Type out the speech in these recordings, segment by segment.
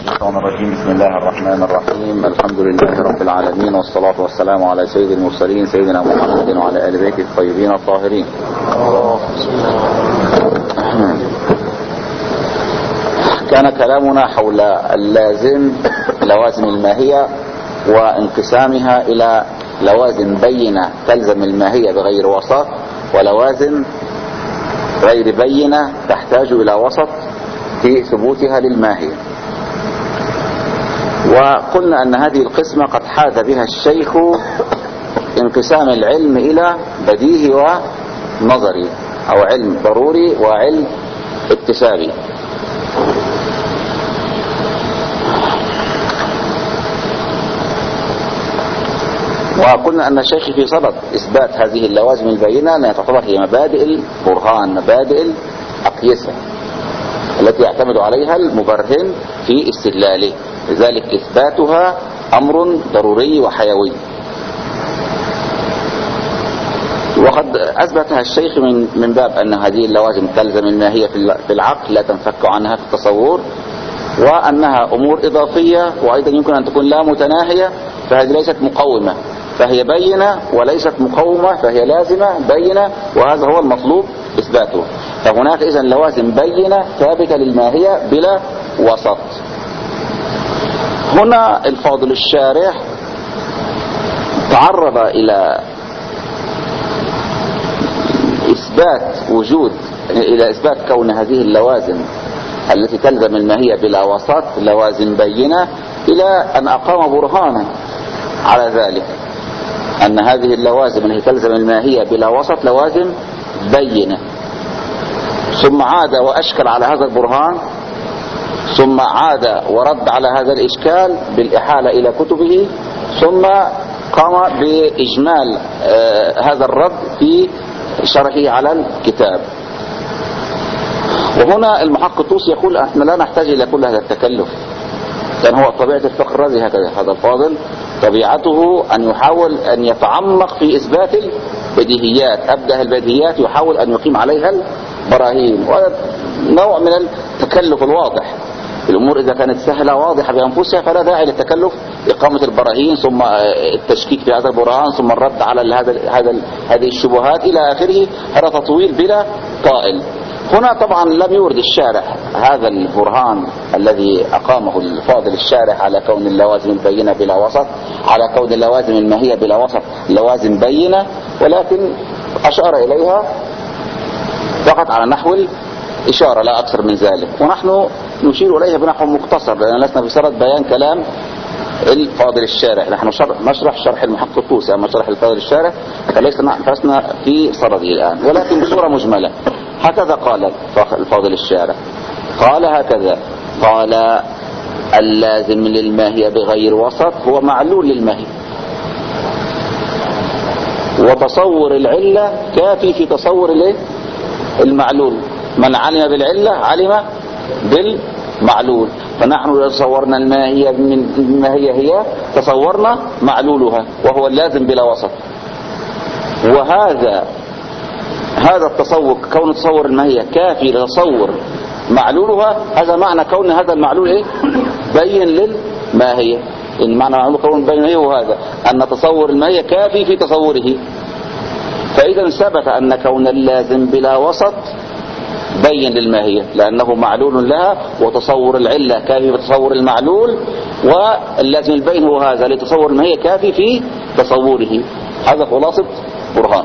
الشيطان الرجيم. بسم الله الرحمن الرحيم. الحمد لله رب العالمين، والصلاة والسلام على سيد المرسلين سيدنا محمد وعلى آل بيته الطيبين الطاهرين. كان كلامنا حول لوازم الماهية وانقسامها إلى لوازم بينة تلزم الماهية بغير وسط، ولوازم غير بينة تحتاج إلى وسط في ثبوتها للماهية. وقلنا أن هذه القسمة قد حاز بها الشيخ انقسام العلم إلى بديهي ونظري، أو علم ضروري وعلم اكتسابي. وقلنا أن الشيخ في صدد إثبات هذه اللوازم البينة أنها تعتبر هي مبادئ البرهان، مبادئ الأقيسة التي يعتمد عليها المبرهن في استدلاله، لذلك إثباتها أمر ضروري وحيوي. وقد أثبتها الشيخ من باب أن هذه اللوازم تلزم الماهية في العقل، لا تنفك عنها في التصور، وأنها أمور إضافية وأيضا يمكن أن تكون لا متناهية، فهذه ليست مقومة، فهي بينة وليست مقومة، فهي لازمة بينة، وهذا هو المطلوب إثباته. فهناك إذن لوازم بينة ثابتة للماهية بلا وسط. هنا الفاضل الشارح تعرض إلى إثبات كون هذه اللوازم التي تلزم الماهية بلا وسط لوازم بينة، إلى أن أقام برهانا على ذلك، أن هذه اللوازم التي تلزم الماهية بلا وسط لوازم بينة. ثم عاد وأشكل على هذا البرهان، ثم عاد ورد على هذا الإشكال بالإحالة إلى كتبه، ثم قام بإجمال هذا الرد في شرحه على الكتاب. وهنا المحقق الطوسي يقول احنا لا نحتاج إلى كل هذا التكلف، لأن هو طبيعة الفقه الرازي هكذا. هذا الفاضل طبيعته أن يحاول أن يتعمق في إثبات البديهيات، أبدأ البديهيات يحاول أن يقيم عليها البراهين، وهذا نوع من التكلف الواضح. الأمور إذا كانت سهلة واضحة بأنفسها فلا داعي للتكلف، إقامة البراهين ثم التشكيك في هذا البرهان ثم الرد على هذه الشبهات إلى آخره، هذا تطويل بلا طائل. هنا طبعا لم يورد الشارح هذا البرهان الذي أقامه الفاضل الشارح على كون اللوازم البينة بلا وسط، على كون اللوازم الماهية بلا وسط لوازم بينة، ولكن أشار إليها فقط على نحو الإشارة لا أكثر من ذلك، ونحن نشير إليها بنحو مختصر، لأن لسنا في صدد بيان كلام الفاضل الشارح. نحن نشرح شرح المحقق الطوسي، أما شرح الفاضل الشارح فلسنا في صدده الآن، ولكن بصورة مجملة. هكذا قال الفاضل الشارح، قال هكذا: قال اللازم للماهية بغير وسط هو معلول للماهية، وتصور العلة كافي في تصور المعلول. من علم بالعلة علم بالمعلول، فنحن إذا تصورنا الماهية ما هي تصورنا معلولها وهو اللازم بلا وسط. وهذا التصور، كون تصور الماهية كافي لتصور معلولها، هذا معنى كون هذا المعلول بين للماهية. إن معنى معلول كون بين هي وهذا أن تصور الماهية كافي في تصوره. فإذا ثبت أن كون اللازم بلا وسط بين للماهية لأنه معلول لها، وتصور العلة كافي في تصور المعلول، واللازم البين هو هذا لتصور الماهية كافي في تصوره. هذا خلاصة برهان،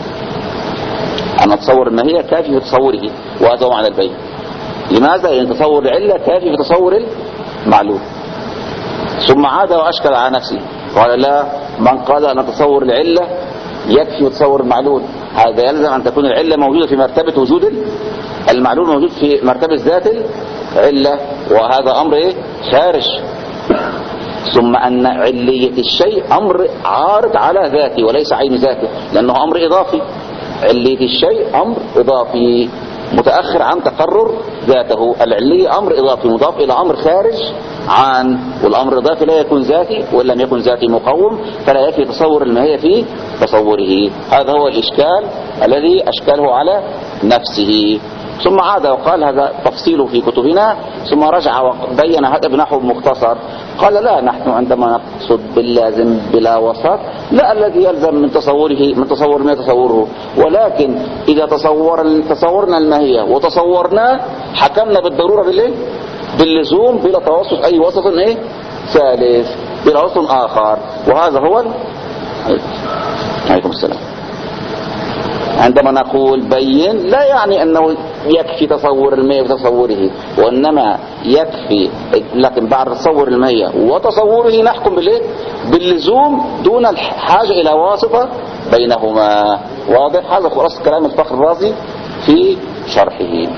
أن تصور الماهية كافي في تصوره، وهذا هو معنى البين. لماذا؟ لأن تصور العلة كافي في تصور المعلول. ثم عاد وأشكل على نفسه قال: لا، من قال أن تصور العلة يكفي في تصور المعلول، هذا يلزم أن تكون العلة موجودة في مرتبة وجود المعلول موجود في مرتبة ذات العلة، وهذا أمر خارج. ثم أن علية الشيء أمر عارض على ذاته وليس عين ذاته، لأنه أمر إضافي. علية الشيء أمر إضافي متأخر عن تقرر ذاته. العلية أمر إضافي مضاف إلى أمر خارج عن، والأمر الإضافي لا يكون ذاتي، وإن لم يكن ذاتي مقوم فلا يكفي تصور الماهية في تصوره. هذا هو الإشكال الذي أشكله على نفسه. ثم عاد وقال هذا تفصيله في كتبنا، ثم رجع وبين هذا بنحو مختصر. قال لا، نحن عندما نقصد باللازم بلا وسط لا الذي يلزم من تصور ما تصوره، ولكن إذا تصورنا الماهية وتصورنا حكمنا بالضرورة باللزوم بلا توسط أي وسط ثالث، بلا وسط آخر. وهذا هو عليكم السلام. عندما نقول بين لا يعني أنه يكفي تصور الماهية وتصوره، وإنما يكفي لكن بعد تصور الماهية وتصوره نحكم باللزوم دون الحاجة إلى واسطة بينهما. واضح؟ هذا خلاصة كلام الفخر الرازي في شرحه.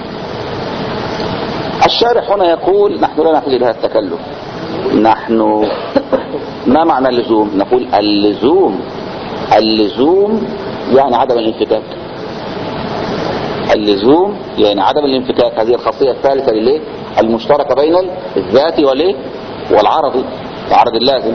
الشارح هنا يقول نحن لا نحتاج إلى هذا التكلف. نحن ما معنى اللزوم؟ نقول اللزوم يعني عدم الانفكاك. اللزوم يعني عدم الانفكاك، هذه الخاصية الثالثة المشتركة بين الذات والعرض، العرض اللازم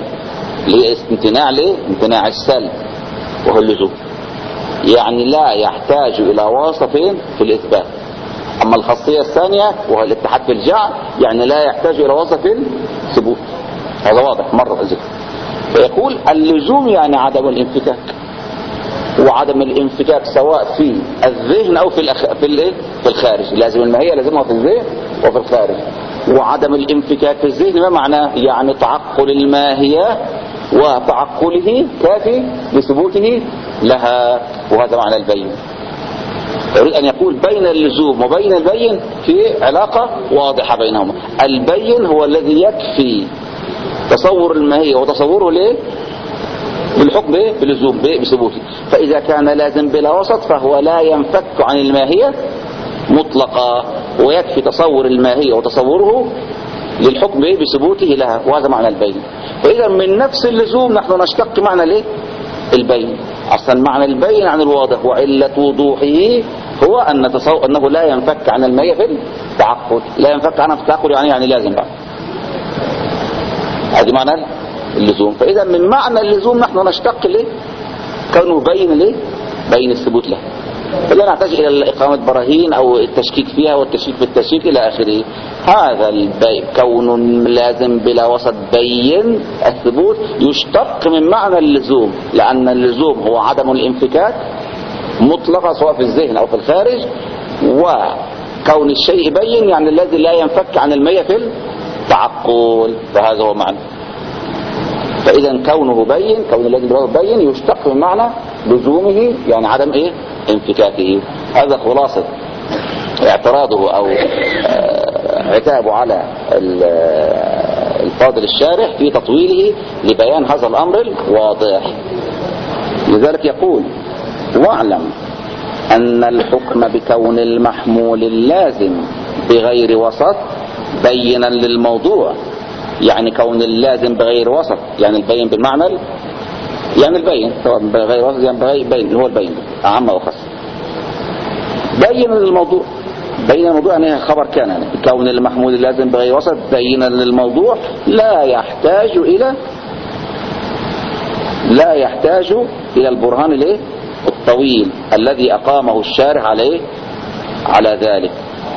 امتناع السلب وهو اللزوم، يعني لا يحتاج إلى واسطين في الإثبات. أما الخاصية الثانية وهو الاتحاد في الجعل يعني لا يحتاج إلى واسطة في الثبوت. هذا واضح مرة الذكر. فيقول اللزوم يعني عدم الانفكاك، وعدم الانفكاك سواء في الذهن أو في الخارج. لازم الماهية لازمها في الذهن وفي الخارج. وعدم الانفكاك في الذهن ما معناه؟ يعني تعقل الماهية وتعقله كافي لثبوته لها، وهذا معنى البين. يريد أن يقول بين اللزوم وبين البين في علاقة واضحة بينهما. البين هو الذي يكفي تصور الماهية وتصوره بالحكم باللزوم بثبوته. فإذا كان لازم بلا وسط فهو لا ينفك عن الماهية مطلقا، ويكفي تصور الماهية وتصوره للحكم بثبوته لها، وهذا معنى البين. فإذا من نفس اللزوم نحن نشتق معنى البين. أصلا معنى البين عن الواضح، وعلة وضوحه هو أنه لا ينفك عن الماهية في التعقل. لا ينفك عنها في التعقل يعني لازم بقى. هذا معنى اللزوم. فإذا من معنى اللزوم نحن نشتق كونه بين الثبوت له، فلا نحتاج إلى إقامة براهين أو التشكيك فيها والتشكيك في التشكيك إلى آخره. هذا البين كون لازم بلا وسط بين الثبوت يشتق من معنى اللزوم، لأن اللزوم هو عدم الانفكاك مطلقا سواء في الذهن أو في الخارج، وكون الشيء بين يعني الذي لا ينفك عن المية في التعقل، فهذا هو معنى. فإذا كونه بين، كون الذي بين يشتق من معنى لزومه يعني عدم انفكاكه. هذا خلاصة اعتراضه أو عتابه على الفاضل الشارح في تطويله لبيان هذا الأمر الواضح. لذلك يقول واعلم أن الحكم بكون المحمول اللازم بغير وسط بينا للموضوع. يعني كون اللازم بغير وسط يعني البين بالمعنى يعني البين، سواء بغير وسط يعني بين هو البين أعم وخاص. بين للموضوع، بين الموضوع يعني خبر كان يعني كون المحمول اللازم بغير وسط بينا للموضوع لا يحتاج إلى البرهان الطويل الذي أقامه الشارح على ذلك،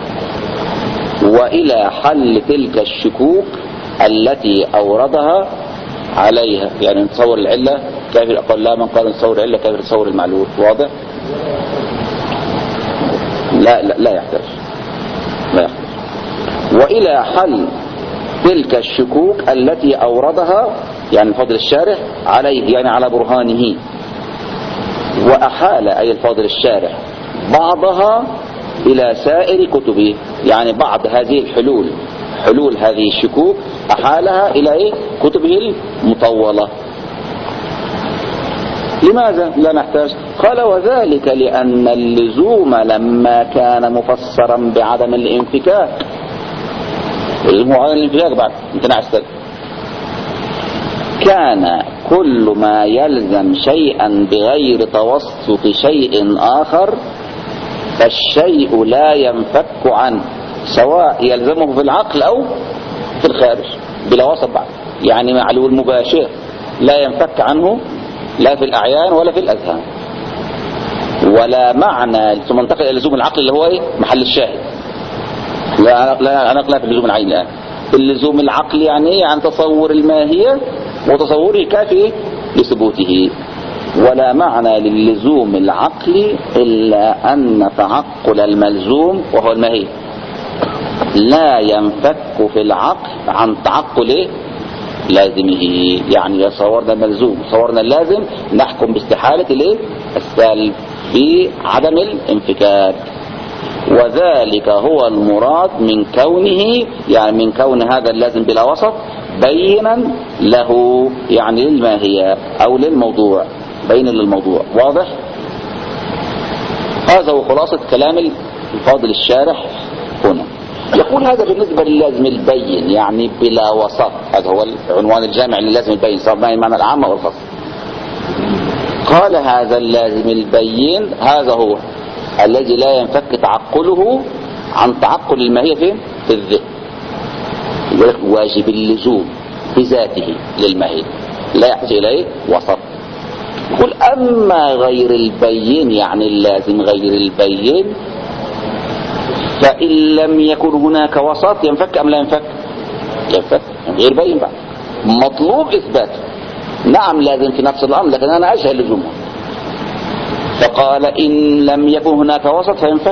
وإلى حل تلك الشكوك التي أوردها عليها. يعني نتصور العلة كيف أقول لا، من قال نتصور العلة كيف نتصور المعلول. واضح؟ لا يحتاج. وإلى حل تلك الشكوك التي أوردها يعني الفاضل الشارح عليه يعني على برهانه، وأحال أي الفاضل الشارح بعضها إلى سائر كتبه. يعني بعض هذه حلول هذه الشكوك أحالها إلى كتبه المطولة. لماذا لا نحتاج؟ قال وذلك لأن اللزوم لما كان مفسرا بعدم الانفكاك، اللزوم عدم الانفكاك بعد امتناع السلب، كان كل ما يلزم شيئا بغير توسط شيء آخر فالشيء لا ينفك عنه، سواء يلزمه في العقل أو في الخارج بلا وسط بعد. يعني معلول مباشر لا ينفك عنه لا في الأعيان ولا في الأذهان ولا معنى. ثم انتقل إلى لزوم العقل اللي هو محل الشاهد. لا أنا أقلها في اللزوم العيني الآن. اللزوم العقل يعني عن تصور الماهية وتصوره كافي لثبوته، ولا معنى للزوم العقل إلا أن تعقل الملزوم وهو الماهية لا ينفك في العقل عن تعقل لازمه. يعني صورنا الملزوم صورنا اللازم نحكم باستحالة السلب في عدم الانفكاك، وذلك هو المراد من كونه، يعني من كون هذا اللازم بلا وسط بينا له، يعني للماهية أو للموضوع، بين للموضوع. واضح؟ هذا هو خلاصة كلام الفاضل الشارح هنا. يقول هذا بالنسبة للازم البين يعني بلا وسط، هذا هو العنوان الجامع للازم البين، صار معي المعنى العام والخاص. قال هذا اللازم البين هذا هو الذي لا ينفك تعقله عن تعقل الماهية في الذهن. يقول لك واجب اللزوم بذاته للماهية لا يحتاج إليه وسط. يقول أما غير البين يعني اللازم غير البين فإن لم يكن هناك وسط ينفك أم لا ينفك؟ ينفك غير بين بعد، مطلوب إثباته. نعم لازم في نفس الأمر لكن أنا أجهل لزومه. فقال إن لم يكن هناك وسط فينفك،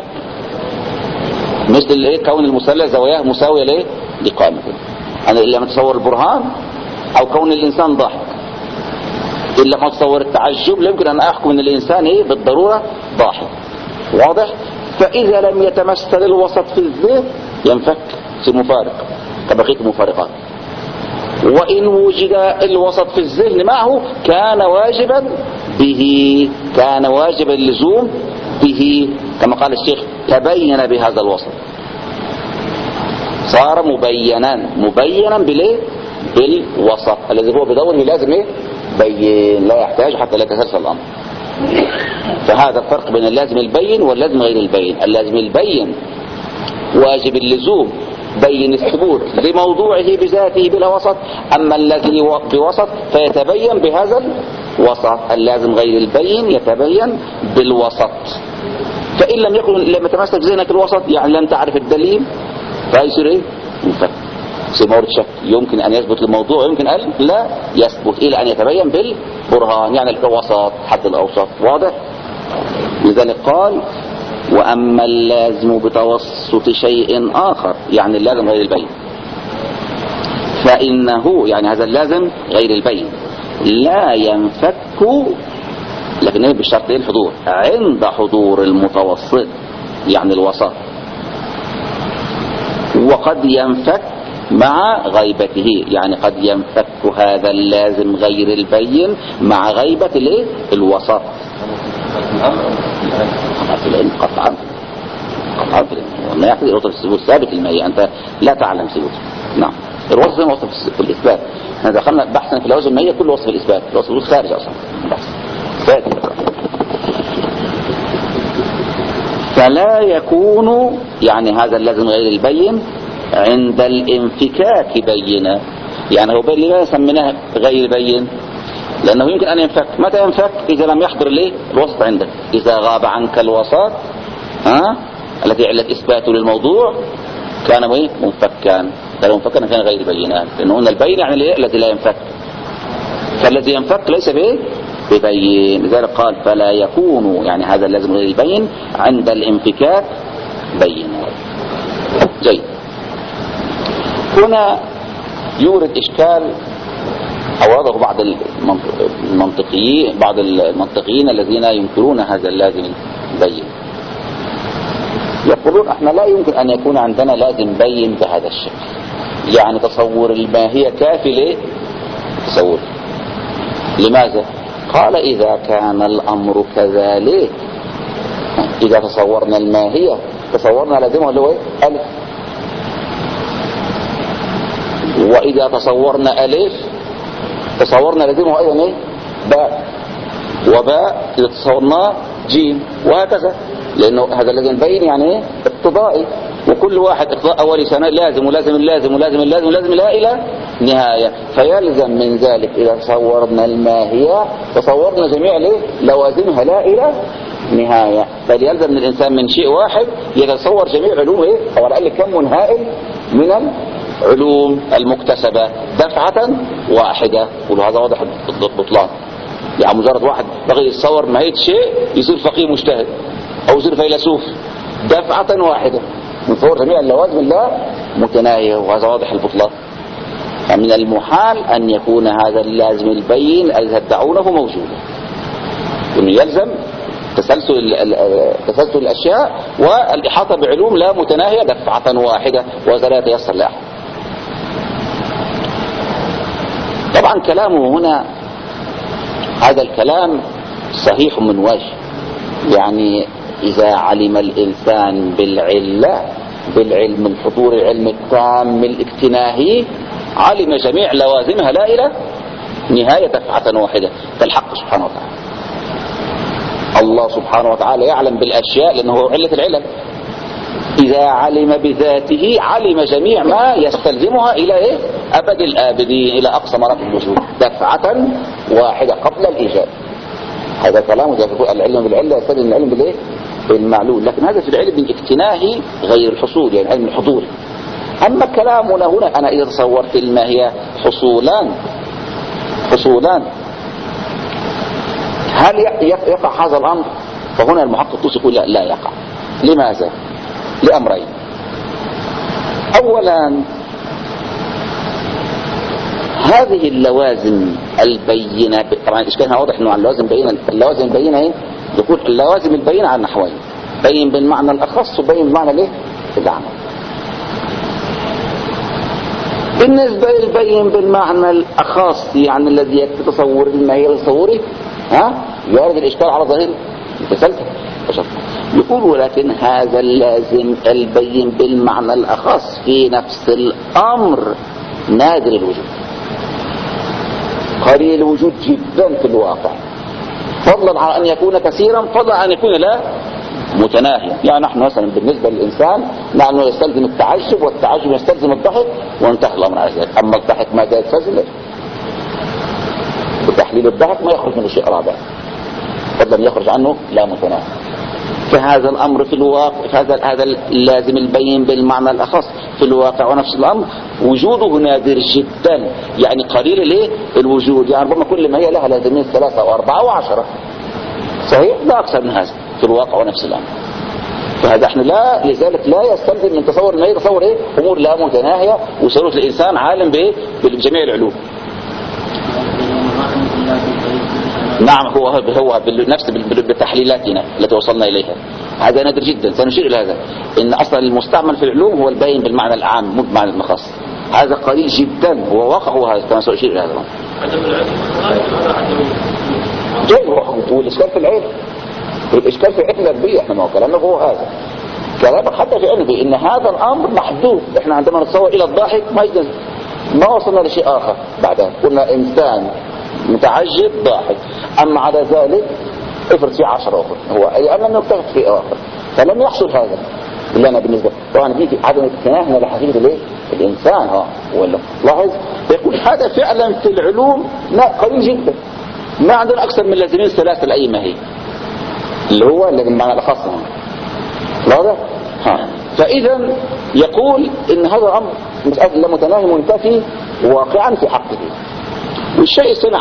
مثل كون المثلث زواياه مساوية لقامته. أنا إلا ما تصور البرهان أو كون الإنسان ضاحك، إلا ما تصور التعجب لا يمكن أن أحكم أن الإنسان بالضرورة ضاحك. واضح؟ فإذا لم يتمثل الوسط في الذهن ينفك في مفارق كبقية المفارقات. وإن وجد الوسط في الذهن معه كان واجبا به، كان واجب اللزوم به، كما قال الشيخ تبين بهذا الوسط، صار مبينا بالوسط الذي هو بدوره لازم بين، لا يحتاج حتى لا يتسلسل الأمر. فهذا الفرق بين اللازم البين واللازم غير البين. اللازم البين واجب اللزوم بين الثبوت لموضوعه بذاته بلا وسط، أما الذي بوسط فيتبين بهذا الوسط. اللازم غير البين يتبين بالوسط. فإن لم يتمسك ذهنك الوسط يعني لم تعرف الدليل فيصير منفك، يصير مورد شك، يمكن أن يثبت الموضوع يمكن أن لا يثبت إلى أن يتبين بالبرهان، يعني الوسط حد الأوسط. واضح؟ لذلك قال وأما اللازم بتوسط شيء آخر يعني اللازم غير البين فإنه، يعني هذا اللازم غير البين لا ينفك، لكن بالشرط الحضور عند حضور المتوسط يعني الوسط، وقد ينفك مع غيبته، يعني قد ينفك هذا اللازم غير البين مع غيبة الوسط. قطعا ما يحتاج الوصف الثبوت ثابت الماهية، أنت لا تعلم ثبوته. نعم الوصف زي ما وصف في الإثبات، احنا دخلنا بحثا في الأوجه الماهية كل وصف الإثبات، الوصف الثبوت خارج أصلا ثابت. فلا يكون يعني هذا اللازم غير البين عند الانفكاك بينا، يعني هو بين لماذا سميناه غير بين؟ لأنه يمكن أن ينفك. متى ينفك؟ إذا لم يحضر الوسط عندك، إذا غاب عنك الوسط التي علة إثباته للموضوع كان منفكا. فلو منفكا كان غير بينان، لأنه هنا البين يعني الذي لا ينفك، فالذي ينفك ليس ببين. لذلك قال فلا يكون يعني هذا لازم غير البين عند الانفكاك بينا. جيد. هنا يورد إشكال أوراده بعض المنطقيين الذين ينكرون هذا اللازم البين. يقولون احنا لا يمكن أن يكون عندنا لازم بين بهذا الشكل، يعني تصور الماهية كافي تصور. لماذا؟ قال إذا كان الأمر كذلك، إذا تصورنا الماهية تصورنا لازمه اللي هو ألف، وإذا تصورنا ألف تصورنا لازمه أيضا باء، وباء إذا تصورناه جيم، وهكذا، لأنه هذا الذي نبين يعني اقتضائي، وكل واحد اقتضاء أولي سنة لازم ولازم اللازم ولازم اللازم ولازم لا إلى نهاية. فيلزم من ذلك إذا تصورنا الماهية تصورنا جميع لوازمها لا إلى نهاية، بل يلزم من الإنسان من شيء واحد يتصور جميع علومه أو على الأقل كم هائل من العلوم المكتسبة دفعة واحدة. وهذا واضح البطلان. يعني مجرد واحد بغي يتصور ماهية شيء يصير فقيه مجتهد أو يصير فيلسوف دفعة واحدة، نتصور جميع اللوازم الله متناهية، وهذا واضح البطلان. فمن المحال أن يكون هذا اللازم البين الذي تدعونه موجودا، إنه يلزم تسلسل الأشياء والإحاطة بعلوم لا متناهية دفعة واحدة، وهذا لا يتيسر لأحد. طبعا كلامه هنا هذا الكلام صحيح من وجه، يعني إذا علم الإنسان بالعلم الحضور العلم التام الاكتناهي علم جميع لوازمها لا إلى نهاية دفعة واحدة كالحق سبحانه وتعالى. الله سبحانه وتعالى يعلم بالأشياء لأنه هو علة العلم. إذا علم بذاته علم جميع ما يستلزمها إلى إيه؟ أبد الآبدين، إلى أقصى مراتب الوجود دفعة واحدة قبل الإيجاد. هذا كلام العلم بالعلة يستلزم العلم بالإيه؟ بالمعلول، لكن هذا في العلم الاكتناهي غير الحصول، يعني علم الحضوري. أما كلامنا هنا أنا إذا تصورت الماهية حصولان هل يقع هذا الأمر؟ فهنا المحقق الطوسي يقول لا يقع. لماذا؟ لأمرين. أولا هذه اللوازم البينة، طبعا الإشكال هنا واضح أنه عن اللوازم البينة يقول اللوازم البينة على نحوين: بين بالمعنى الأخص وبين بالمعنى الايه؟ الأعم. بالنسبة للبين بالمعنى الأخص يعني الذي يتصور الماهية وتصوره يعرض الإشكال على ظاهره متسلسل. يقول ولكن هذا اللازم البين بالمعنى الأخص في نفس الأمر نادر الوجود، قليل الوجود جدا في الواقع، فضلا عن أن يكون كثيرا، فضلا عن أن يكون لا متناهيا. يعني نحن مثلا بالنسبة للإنسان نحن يستلزم التعجب، والتعجب يستلزم الضحك، وانتهى الأمر على ذلك. أما الضحك ما جاء يستلزم بتحليل الضحك ما يخرج منه شيء رابع، فضلا يخرج عنه لا متناهي. فهذا الأمر في الواقع هذا اللازم البين بالمعنى الأخص في الواقع ونفس الأمر وجوده نادر جدا، يعني قليل الايه الوجود. يعني ربما كل ما هي لها لازمين 3 أو 4 أو 10 صحيح، لا أكثر من هذا في الواقع ونفس الأمر. فهذا احنا لذلك لا يستلزم من تصور ما يتصور ايه أمور لا متناهية وصارت الإنسان عالم بايه بجميع العلوم. نعم هو نفس بتحليلاتنا التي وصلنا إليها، هذا نادر جدا. سنشير إلى هذا إن أصلا المستعمل في العلوم هو البين بالمعنى العام مو بمعنى الخاص، هذا قليل جدا هو واقع، هو هذا كما سأشير إلى هذا. جاي هو الإشكال في العلم، الإشكال في علم البيئة. احنا ما كلامنا هو هذا كلامك حتى في علم إن هذا الأمر محدود. احنا عندما نتصور إلى الضاحك ما وصلنا لشيء آخر بعدها، قلنا إنسان متعجب ضاحك، أما على ذلك افرض في 10 أخر هو لم نكتفت في آخر، فلم يحصل هذا اللي أنا بالنسبة طبعا بيجي عدم التناهي لحقيقة الايه الإنسان ولا لاحظ يقول هذا فعلا في العلوم لا قليل جدا، ما عندنا أكثر من لازمين 3 لأي ما هي اللي هو اللي بالمعنى الخاص واضح. فإذا يقول إن هذا الأمر مسألة لا متناهي منتفي واقعا في حقه، والشيء يصنع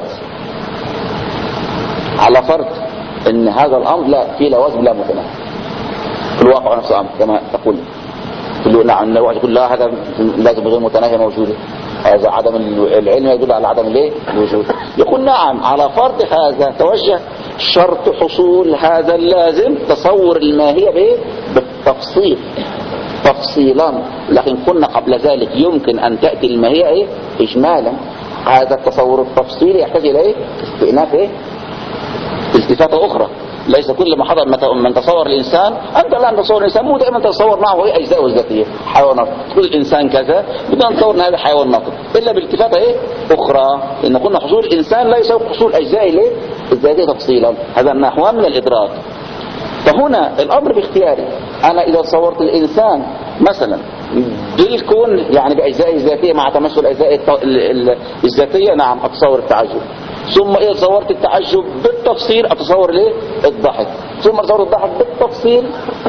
على فرض ان هذا الامر لا في لوازم لا متناهي في الواقع نفس الامر كما تقول نعم يقول لا هذا لازم غير متناهي موجوده، هذا عدم العلم يدل على عدم الايه الوجود. يقول نعم على فرض هذا توجه شرط حصول هذا اللازم تصور الماهيه بايه بالتفصيل تفصيلا، لكن قلنا قبل ذلك يمكن ان تاتي الماهيه ايه اجمالا. هذا التصور التفصيلي يحتاج الى ايه استئناف ايه التفاتة اخرى. ليس كل ما حضر من تصور الانسان انت الان تصور الانسان مو دائما تتصور معه ايه اجزاء الذاتيه حيوانات، تقول الانسان كذا بدنا نتصور ان هذا حيوان ناطق الا بالتفاتة ايه اخرى، لان قلنا حصول الانسان لا يساوي حصول اجزاء الايه الذاتيه تفصيلا، هذا نحو من الادراك. فهنا الامر باختياري، انا اذا تصورت الانسان مثلا بالكون يعني باجزاء الذاتيه مع تمثل الاجزاء الذاتيه نعم اتصور التعجب، ثم إذا تصورت التعجب بالتفصيل أتصور ليه الضحك، ثم تصور الضحك بالتفصيل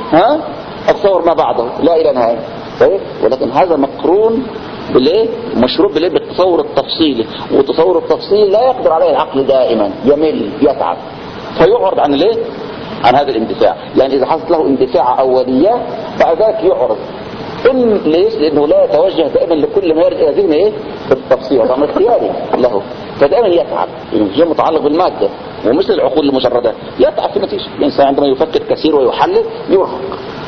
أتصور ما بعده لا إلى نهاية. طيب ولكن هذا مقرون بالايه؟ مشروب بالايه؟ بالتصور التفصيلي، والتصور التفصيلي لا يقدر عليه العقل دائما، يمل يتعب فيعرض عن الايه؟ عن هذا الاندفاع. يعني إذا حصلت له اندفاع أولية بعد ذلك يعرض. ليش؟ لأنه لا يتوجه دائما لكل ما يرد إلى ذهنه إيه؟ بالتفصيل، طبعا اختياري له، فدائما يتعب، شيء متعلق بالمادة ومثل العقول المجردة يتعب في النتيجة. الإنسان عندما يفكر كثير ويحلل يرهق،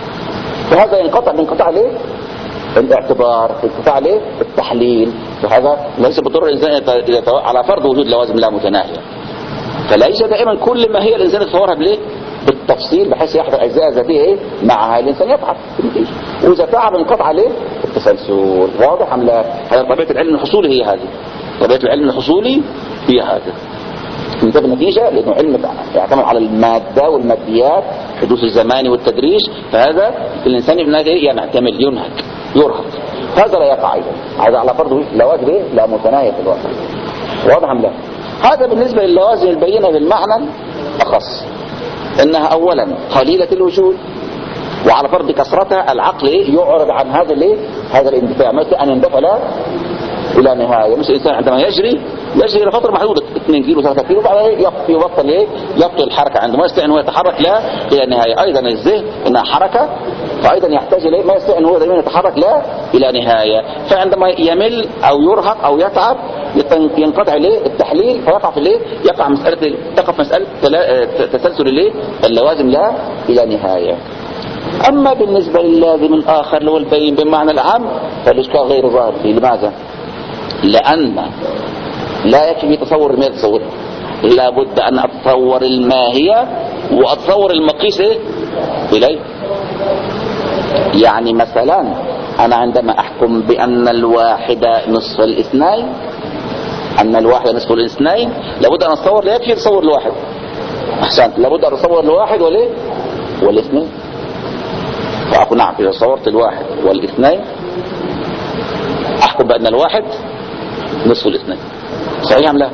فهذا ينقطع بانقطاع ليه؟ الاعتبار، انقطاع ليه؟ التحليل. فهذا ليس بالضرورة الإنسان على فرض وجود لوازم لا متناهية، فليس دائما كل ما هي الإنسان يتصورها بليه؟ بالتفصيل بحيث يحضر أجزاء ذاتية إيه؟ معها الإنسان يتعب في النتيجة، وإذا تعب انقطع عليه التسلسل. واضح أم لا؟ هذا طبيعة العلم الحصولي، هي هذه طبيعة العلم الحصولي، هي هذا. انتبه النتيجة، لأنه علم يعتمد على المادة والماديات، حدوث الزمان والتدريج، فهذا الإنسان يعتمد ينهك يرهق، هذا لا يقع أيضا. هذا على فرض لوازم إيه؟ لا متناهية في الواقع. واضح أم لا؟ هذا بالنسبة للوازم البينة بالمعنى أخص، إنها أولا قليلة الوجود، وعلى فرض كثرتها العقل يعرض عن هذا الايه؟ هذا الاندفاع، مثل أن يندفع لا إلى نهاية. مثل الإنسان عندما يجري إلى فترة محدودة 2 كيلو 3 كيلو، بعدين يبطل ايه؟ يبطل الحركة، عندما يستطيع أنه يتحرك لا إلى نهاية. أيضا الذهن إنها حركة، فأيضا يحتاج إليه ما يستطيع أنه دائما يتحرك لا إلى نهاية. فعندما يمل أو يرهق أو يتعب ينقطع ليه التحليل، فيقع في الايه؟ تقف مسألة تسلسل الايه؟ اللوازم لا إلى نهاية. أما بالنسبة للازم الآخر اللي هو البين بالمعنى العام فالإشكال غير ظاهر فيه. لماذا؟ لأن لا يكفي تصور الماهية تصورها، لابد أن أتصور الماهية وأتصور المقيس إيه؟ إليه. يعني مثلا أنا عندما أحكم بأن الواحد نصف الاثنين، أن الواحد نصف الاثنين، لابد أن أتصور، لا يكفي تصور الواحد، أحسنت، لابد أن أتصور الواحد والاثنين. فأقول نعم، إذا صورت الواحد والاثنين أحكم بأن الواحد نصف الاثنين، صحيح أم لا؟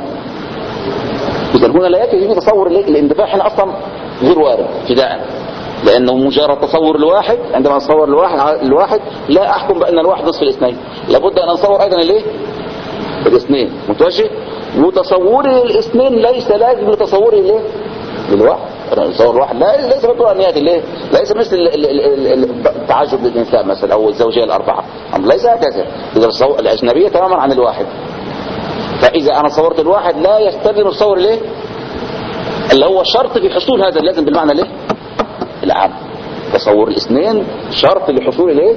إذا هنا لا يكفي تصور الاندفاع، هنا أصلا غير وارد ابتداء، لأنه مجرد تصور الواحد، عندما نصور الواحد لا أحكم بأن الواحد نصف الاثنين، لابد أن نصور أيضا الاثنين متوجه، وتصوري للاثنين ليس لازم لتصوري للواحد. تصور الواحد ليس بالضرورة أن يأتي ليس مثل التعجب للإنسان مثلا أو الزوجية الأربعة، ليس هكذا. إذا الأجنبية تماما عن الواحد، فإذا أنا صورت الواحد لا يستلزم تصور اللي هو شرط في حصول هذا اللازم بالمعنى العام. تصور الاثنين شرط لحصول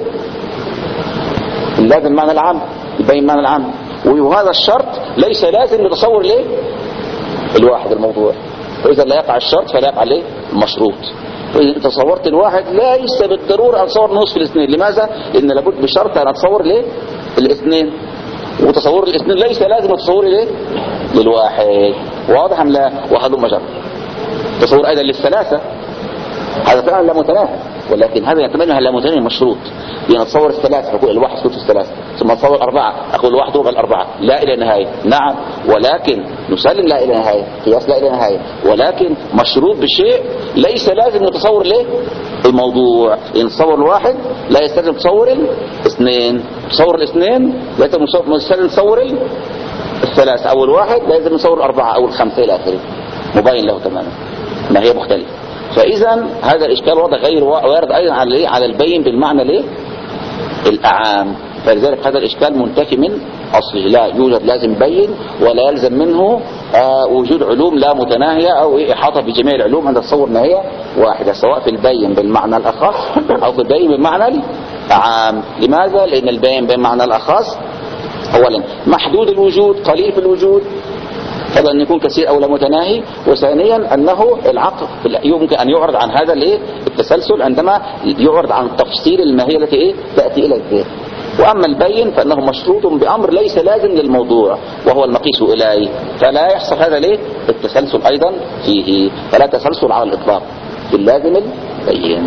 اللازم بالمعنى العام، يبين المعنى العام، وهذا الشرط ليس لازم لتصور الواحد الموضوع. فإذا لا يقع الشرط فلا يقع المشروط. وإذا تصورت الواحد ليس بالضرورة أن تصور نصف الاثنين. لماذا؟ لأن لابد بشرط أن أتصور الاثنين، وتصور الاثنين ليس لازم تصور للواحد. واضح أم لا؟ وهذا مجرد تصور أيضا للثلاثة، هذا فعلا لا متناهي، ولكن هذا يتمنى لا متناهي مشروط. يعني أتصور الثلاثة فأقول الواحد ثلث الثلاثة، ثم أتصور 4 أقول الواحد ربع 4 لا إلى نهاية. نعم، ولكن نسلم لا إلى نهاية، قياس لا إلى نهاية، ولكن مشروط بشيء ليس لازم نتصور الموضوع. يعني تصور الواحد لا يستلزم تصور الاثنين، تصور الاثنين لا يستلزم تصور الثلاثة، أو الواحد لا يستلزم تصور 4 أو 5 إلى آخره، مبين له تماما، ما هي مختلفة. فإذا هذا الإشكال وضع غير وارد أيضا على البين بالمعنى الأعام. فلذلك هذا الإشكال منتفي من أصله، لا يوجد لازم بين، ولا يلزم منه وجود علوم لا متناهية أو إحاطة بجميع العلوم عند تصور ما هي واحدة، سواء في البين بالمعنى الأخص أو في البين بالمعنى العام. لماذا؟ لأن البين بالمعنى الأخص أولا محدود الوجود، قليل في الوجود، فضل أن يكون كثير أو لا متناهي، وثانيا أنه العقل يمكن أن يعرض عن هذا التسلسل عندما يعرض عن تفصيل الماهية التي تأتي إلى الذهن. وأما البين فأنه مشروط بأمر ليس لازم للموضوع وهو المقيس إليه، فلا يحصل هذا التسلسل أيضا فيه، فلا تسلسل على الإطلاق في اللازم البين.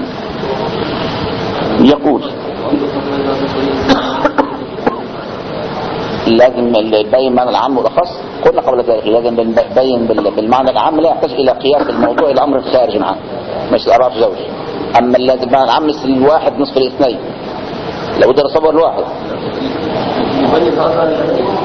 يقول لازم يبين معنى العام والأخص. قلنا قبل ذلك لازم يبين بالمعنى العام، لا يحتاج إلى قياس الموضوع إلى أمر خارج عنه، مش الأربعة في زوج. أما اللازم المعنى العام مثل الواحد نصف الاثنين، لابد أن نصور الواحد. يبين هذا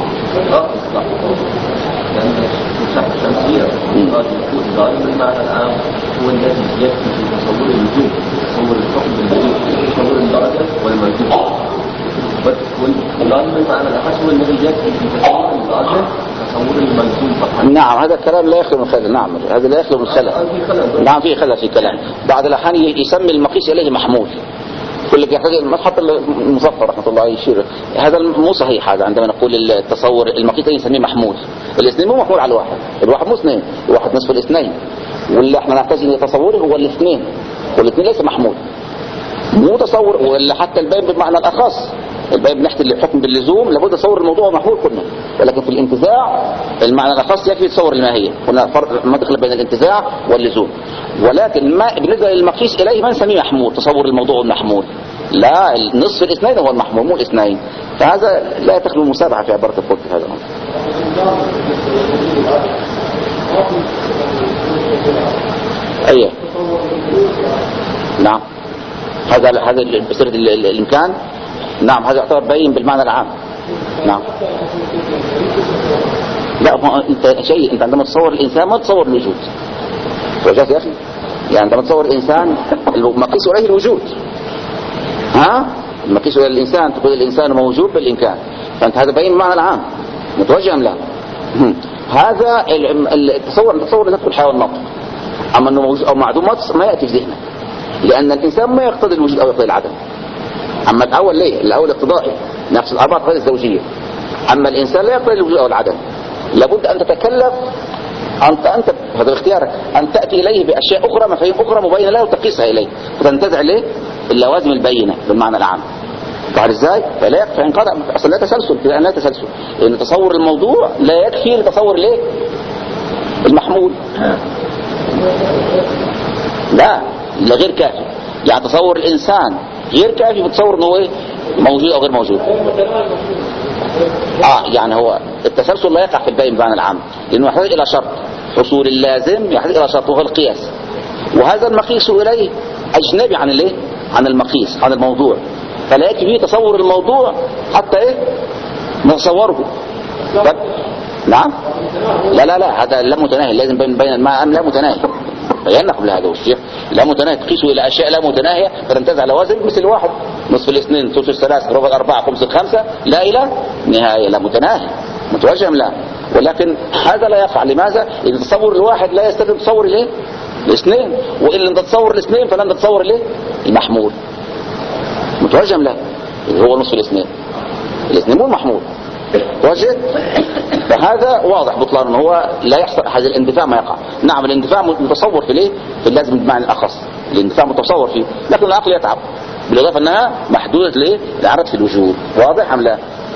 لأن الشمس الشمسية ظاهر المعنى العام هو الذي يكفي في تصور الوجود، تصور الحكم بالوجود، تصور الدرجة والموجود. والظاهر المعنى الأخص هو الذي يكفي في تصور الدرجة، تصور الموجود فقط. نعم، هذا الكلام لا يخلو من خلل. نعم، هذا لا يخلو من خلل. نعم، فيه خلل في كلام. بعض الأحيان يسمي المقيس إليه محمول، كل يحتاج المصحف المظفر رحمه الله يشير هذا مو صحيح. هذا عندما نقول التصور المقيس يسميه محمول، الاثنين مو محمول على الواحد، الواحد مو اثنين، الواحد نصف الاثنين، واللي احنا نحتاج الى تصوره هو الاثنين، والاثنين ليس محمول، مو تصور. ولا حتى البيان بالمعنى الاخص، البيان بنحكي الحكم باللزوم لابد تصور الموضوع محمول كله، ولكن في الانتزاع المعنى الاخص يكفي تصور الماهيه. هنا فرق مدخل بين الانتزاع واللزوم. ولكن ما بالنسبه للمقيس اليه ما نسميه محمول، تصور الموضوع المحمول، لا، النصف الاثنين هو المحمول مو الاثنين. فهذا لا تخلو المسابعه في عباره القدس في هذا الامر. ايه، نعم، هذا بصيغه الامكان. نعم، هذا يعتبر بين بالمعنى العام. نعم، لا، انت شيء، انت عندما تصور الانسان ما تصور الوجود. وجهت يا اخي، يعني عندما تصور الانسان المقيس عليه الوجود، المقيس على الانسان تقول الانسان موجود بالامكان، فانت هذا بين بالمعنى العام، متوجه ام لا؟ هذا التصور لا تدخل الحيوان الناطق. اما انه موجود او معدوم ما ياتي في ذهنك، لان الانسان ما يقتضي الوجود او يقتضي العدم. اما الاول ليه؟ الاول اقتضائي، نفس الاربعه غير الزوجيه. اما الانسان لا يقتضي الوجود او العدم، لابد ان تتكلف انت هذا اختيارك ان تاتي اليه باشياء اخرى، مفاهيم اخرى مبينه له وتقيسها اليه، وتنتزع اليه اللوازم البينه بالمعنى العام. تعرف ازاي؟ فلا يكفي انقطع، اصلا لا تسلسل، لان لا تسلسل، لان تصور الموضوع لا يكفي لتصور ليه؟ المحمول. لا غير كافي. يعني تصور الانسان غير كافي بتصور انه ايه؟ موجود او غير موجود. يعني هو التسلسل لا يقع في البين بمعنى العام، لانه يحتاج الى شرط، حصول اللازم يحتاج الى شرط وهو القياس، وهذا المقيس اليه اجنبي عن الايه؟ عن المقيس، عن الموضوع، فلا يكفي تصور الموضوع حتى ايه؟ نتصوره. طب نعم، لا هذا لا متناهي، لازم بين الماء لا متناهي، بينا قبل هذا والشيخ لا متناهي، تقيسه الى اشياء لا متناهيه فتنتزع لوازم مثل واحد نصف الاثنين ثلث الثلاث ربع الاربعه خمس الخمسه، لا الى نهايه، لا متناهي، متوجه ام لا؟ ولكن هذا لا يقع. لماذا؟ اذا تصور الواحد لا يستلزم تصور الايه؟ الاثنين، وإن انت تتصور الاثنين فلن تتصور الايه؟ المحمول. متوجه ام لا؟ هو نصف الاثنين، الاثنين مو المحمول. وجد؟ فهذا واضح بطلان انه هو لا يحصل هذا الاندفاع، ما يقع. نعم، الاندفاع متصور في الايه؟ في اللازم بالمعنى الاخص، الاندفاع متصور فيه، لكن العقل يتعب، بالاضافه انها محدوده الايه؟ العرض في الوجود. واضح ام لا؟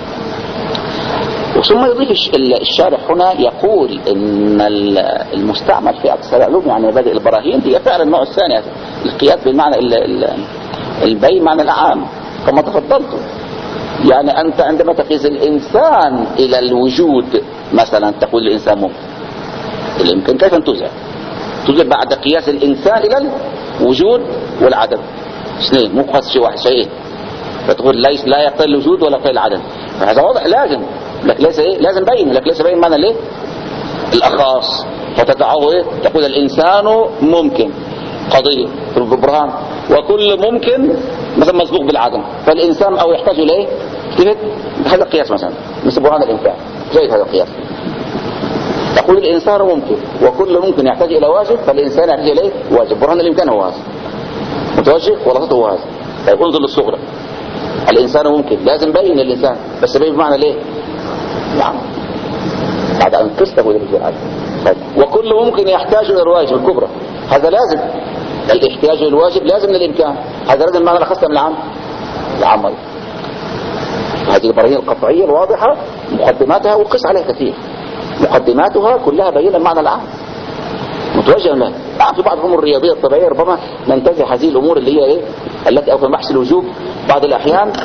ثم يضيف الشارح هنا يقول ان المستعمل في اكثر العلوم يعني مبادئ البراهين هي فعلا النوع الثاني، القياس بالمعنى البين معنى العام كما تفضلت. يعني أنت عندما تقيس الإنسان إلى الوجود مثلا تقول الإنسان ممكن، الإمكان كيف تنتزع بعد قياس الإنسان إلى الوجود والعدم، اثنين مو قياس شيء واحد شيء، فتقول ليس لا يقتضي الوجود ولا يقتضي العدم، فهذا واضح لازم، لك ليس ايه؟ لازم بين، لك ليس بين معنى ليه؟ الأخاص، فتدعوه ايه؟ تقول الإنسان ممكن قضية في البرهان، وكل ممكن مثلا مسبوق بالعدم، فالإنسان أو يحتاج إليه كيف؟ هذا القياس مثلا مثل برهان الإمكان، جيد هذا القياس، تقول الإنسان ممكن وكل ممكن يحتاج إلى واجب، فالإنسان يحتاج إليه واجب، برهان الإمكان هو هذا، متوجه ولا هو هذا. طيب انظر للصغرى، الإنسان ممكن لازم بين الإنسان، بس بين بمعنى ليه؟ نعم، بعد أن تستوى إلى العدم. طيب وكل ممكن يحتاج إلى الواجب الكبرى، هذا لازم، الاحتياج للواجب لازم للإمكان، هذا لازم معنى الأخص من العام العمل. هذه البراهين القطعية الواضحة مقدماتها وقس عليها كثير، مقدماتها كلها بينة معنى العام، متوجه لها. في بعض الأمور الرياضية الطبيعية ربما ننتزع هذه الأمور اللي هي إيه؟ التي أو في بحث الوجوب بعض الأحيان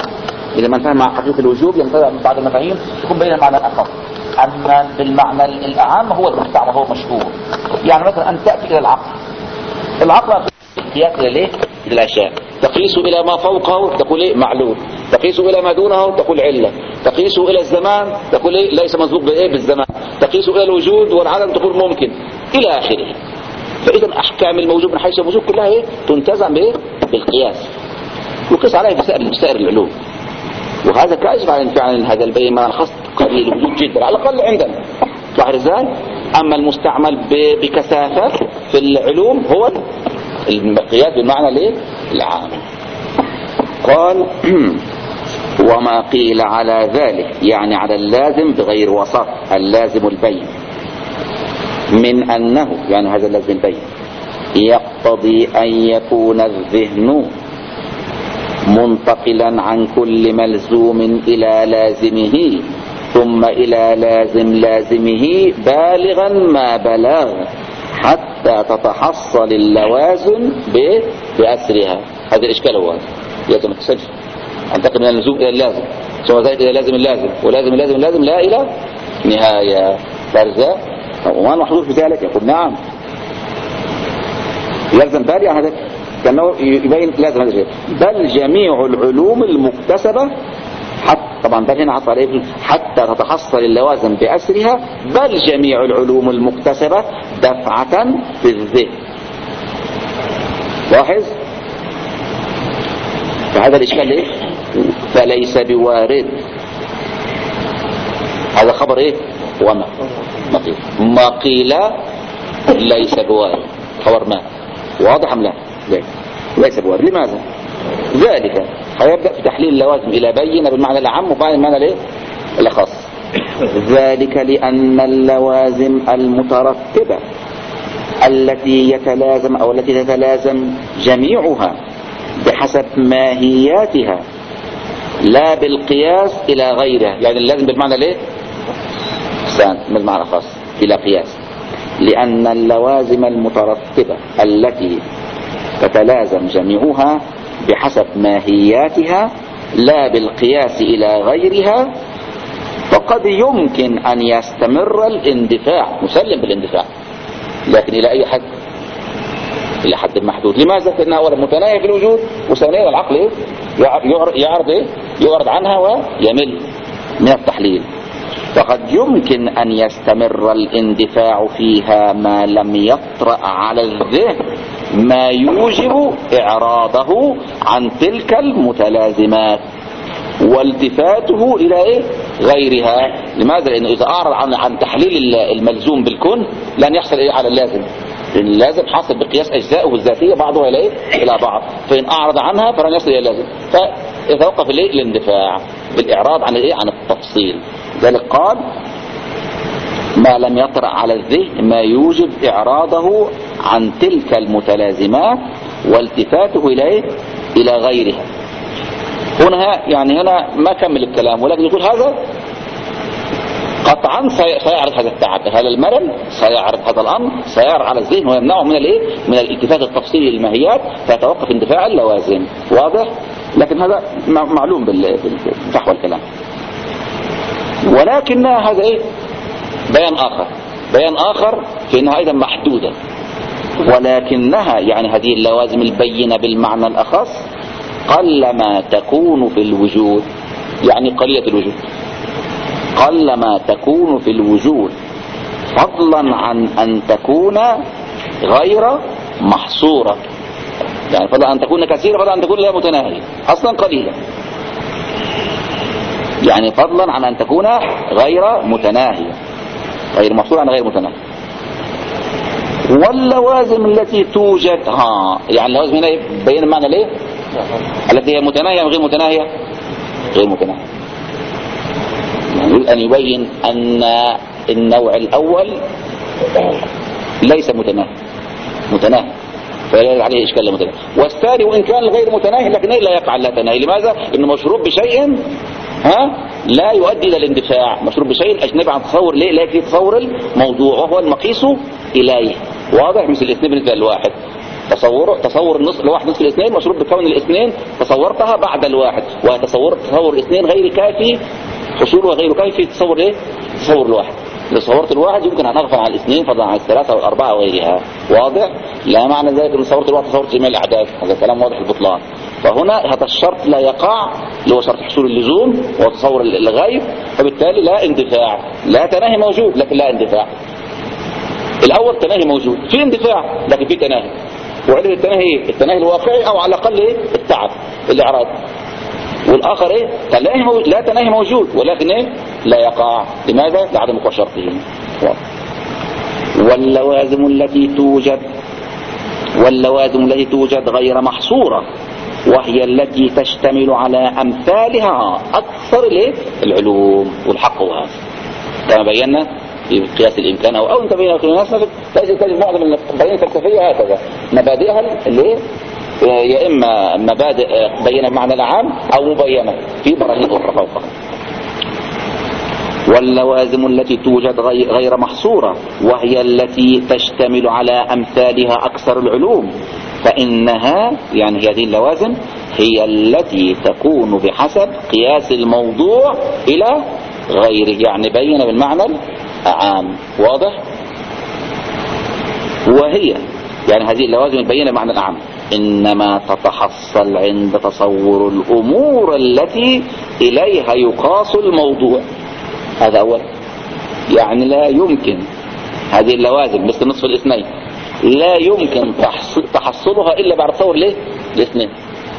إذا من فهم حقيقة الوجوب ينتزع بعض المفاهيم تكون بين المعنى الأخف. أما بالمعنى الأعم هو المستعمل، هو مشهور. يعني مثلا أن تأتي إلى العقل قياس إلى ليه؟ إلى الأشياء. تقيس إلى ما فوقه تقول إيه؟ معلول. تقيس إلى ما دونه تقول علة. تقيس إلى الزمان تقول إيه؟ ليس مسبوق بإيه؟ بالزمان. تقيس إلى الوجود والعدم تقول ممكن، إلى آخره. فإذا أحكام الموجود من حيث الوجود كلها إيه؟ تنتزع بإيه؟ بالقياس، وقيس عليه بسائر العلوم. وهذا كاشف عن فعلا هذا البين ما خاص قليل الوجود جدا على الأقل عندنا. ظاهر ازاي؟ أما المستعمل بكثافة في العلوم هو القياس بالمعنى ليه؟ العام. قال وما قيل على ذلك يعني على اللازم بغير وسط، اللازم البين، من أنه يعني هذا اللازم البين يقتضي أن يكون الذهن منتقلا عن كل ملزوم إلى لازمه ثم إلى لازمه بالغا ما بلغ حتى تتحصل اللوازم بأسرها. هذا الإشكال هو لازم تسجل انتقل من اللزوم إلى اللازم، ثم زائد إلى لازم اللازم لا إلى نهاية فرزة. وما المحظوظ في ذلك؟ يقول نعم يلزم بالي عن هذا كأنه يبين لازم هذا الشيء. بل جميع العلوم المكتسبة طبعا بل هنا عطى عليه حتى تتحصل اللوازم بأسرها، بل جميع العلوم المكتسبة دفعة في الذهن. لاحظ فهذا الإشكال إيه؟ فليس بوارد. هذا خبر إيه؟ وما قيل ما قيل ليس بوارد، خبر ما واضح أم لا؟ ليس بوارد. لماذا؟ ذلك هيبدأ في تحليل اللوازم إلى بين بالمعنى العام وبعد المعنى ليه؟ الخاص. ذلك لأن اللوازم المترتبة التي يتلازم أو التي تتلازم جميعها بحسب ماهياتها لا بالقياس إلى غيرها. يعني اللازم بالمعنى ليه؟ بالمعنى الخاص إلى قياس. لأن اللوازم المترتبة التي تتلازم جميعها بحسب ماهياتها لا بالقياس إلى غيرها فقد يمكن أن يستمر الاندفاع، مسلم بالاندفاع، لكن إلى أي حد؟ إلى حد محدود. لماذا؟ لأنها أولا متناهي في الوجود، وثانيا العقل إيه؟ يعرض عنها ويمل من التحليل. فقد يمكن أن يستمر الاندفاع فيها ما لم يطرأ على الذهن ما يوجب إعراضه عن تلك المتلازمات والتفاته إلى إيه؟ غيرها. لماذا؟ لأنه إذا أعرض عن تحليل الملزوم بالكون لن يحصل إيه على اللازم، لأن اللازم حاصل بقياس أجزائه الذاتية بعضها إلى إيه؟ إلى بعض. فإن أعرض عنها فلن يصل إلى اللازم، فيتوقف الإيه؟ الاندفاع بالإعراض عن الإيه؟ عن التفصيل. ذلك قال ما لم يطرأ على الذهن ما يوجب إعراضه عن تلك المتلازمات والتفاته إلى غيرها. هنا ما كمل الكلام، ولكن يقول هذا قطعا سيعرض هذا التعب، هذا الملل سيعرض هذا الأمر، سيعرض على الذهن ويمنعه من الالتفات التفصيلي للماهيات فيتوقف اندفاع اللوازم. واضح؟ لكن هذا معلوم بفحوى الكلام. ولكن هذا إيه؟ بيان آخر في أنها أيضا محدودة، ولكنها يعني هذه اللوازم البينة بالمعنى الأخص قلما تكون في الوجود، يعني قليلة الوجود، قلما تكون في الوجود فضلا عن أن تكون غير محصورة. يعني فضلا أن تكون كثيرة، فضلا أن تكون لا متناهية، أصلا قليلة، يعني فضلا عن أن تكون غير متناهية، غير محصورة عن غير متناهية. واللوازم التي توجد يعني اللوازم هنا بين المعنى ليه؟ التي هي متناهية وغير متناهية، غير متناهية. يعني يريد أن يبين أن النوع الأول ليس متناهي فلا عليه إشكال متناهي، والثاني وإن كان غير متناهي لكن لا يقع لا تناهي. لماذا؟ إنه مشروب بشيء لا يؤدي إلى الاندفاع، مشروب بشيء أجنبي عن تصور ليه؟ لا يتصور الموضوع وهو المقيس إليه. واضح؟ مثل الاثنين بالنسبة للواحد. تصور النصف الواحد نصف الاثنين مشروط بكون الاثنين تصورتها بعد الواحد، وتصور الاثنين غير كافي، حصوله غير كافي في تصور ايه؟ تصور الواحد. إذا صورت الواحد يمكن أن أغفل عن الاثنين فضلا عن الثلاثة والأربعة وغيرها. واضح؟ لا معنى ذلك أن صورت الواحد تصورت جميع الأعداد، هذا كلام واضح البطلان. فهنا هذا الشرط لا يقع اللي هو شرط حصول اللزوم وتصور الغيب، فبالتالي لا اندفاع، لا تناهي موجود لكن لا اندفاع. الأول تناهي موجود، في اندفاع لكن في تناهي، وعليه التناهي التناهي الواقعي أو على الأقل إيه؟ التعب الإعراض. والآخر إيه؟ لا تناهي موجود ولكن إيه؟ لا يقع. لماذا؟ لعدم وقوع شرطه. واللوازم التي توجد غير محصورة، وهي التي تشتمل على أمثالها أكثر العلوم والحق، وهذا كما بينا في قياس الإمكان أو أنت بين الناس تجد معظم القوانين الفلسفية هكذا مبادئها اللي يا إما مبادئ بينة بمعنى العام أو مبينة في براهين أخرى فوقها. واللوازم التي توجد غير محصورة، وهي التي تشتمل على أمثالها أكثر العلوم، فإنها يعني هذه اللوازم هي التي تكون بحسب قياس الموضوع إلى غيره، يعني بينة بالمعنى العام. واضح؟ وهي يعني هذه اللوازم البينة بمعنى العام إنما تتحصل عند تصور الأمور التي إليها يقاس الموضوع. هذا أول، يعني لا يمكن هذه اللوازم مثل نصف الاثنين لا يمكن تحصلها إلا بعد تصور الاثنين،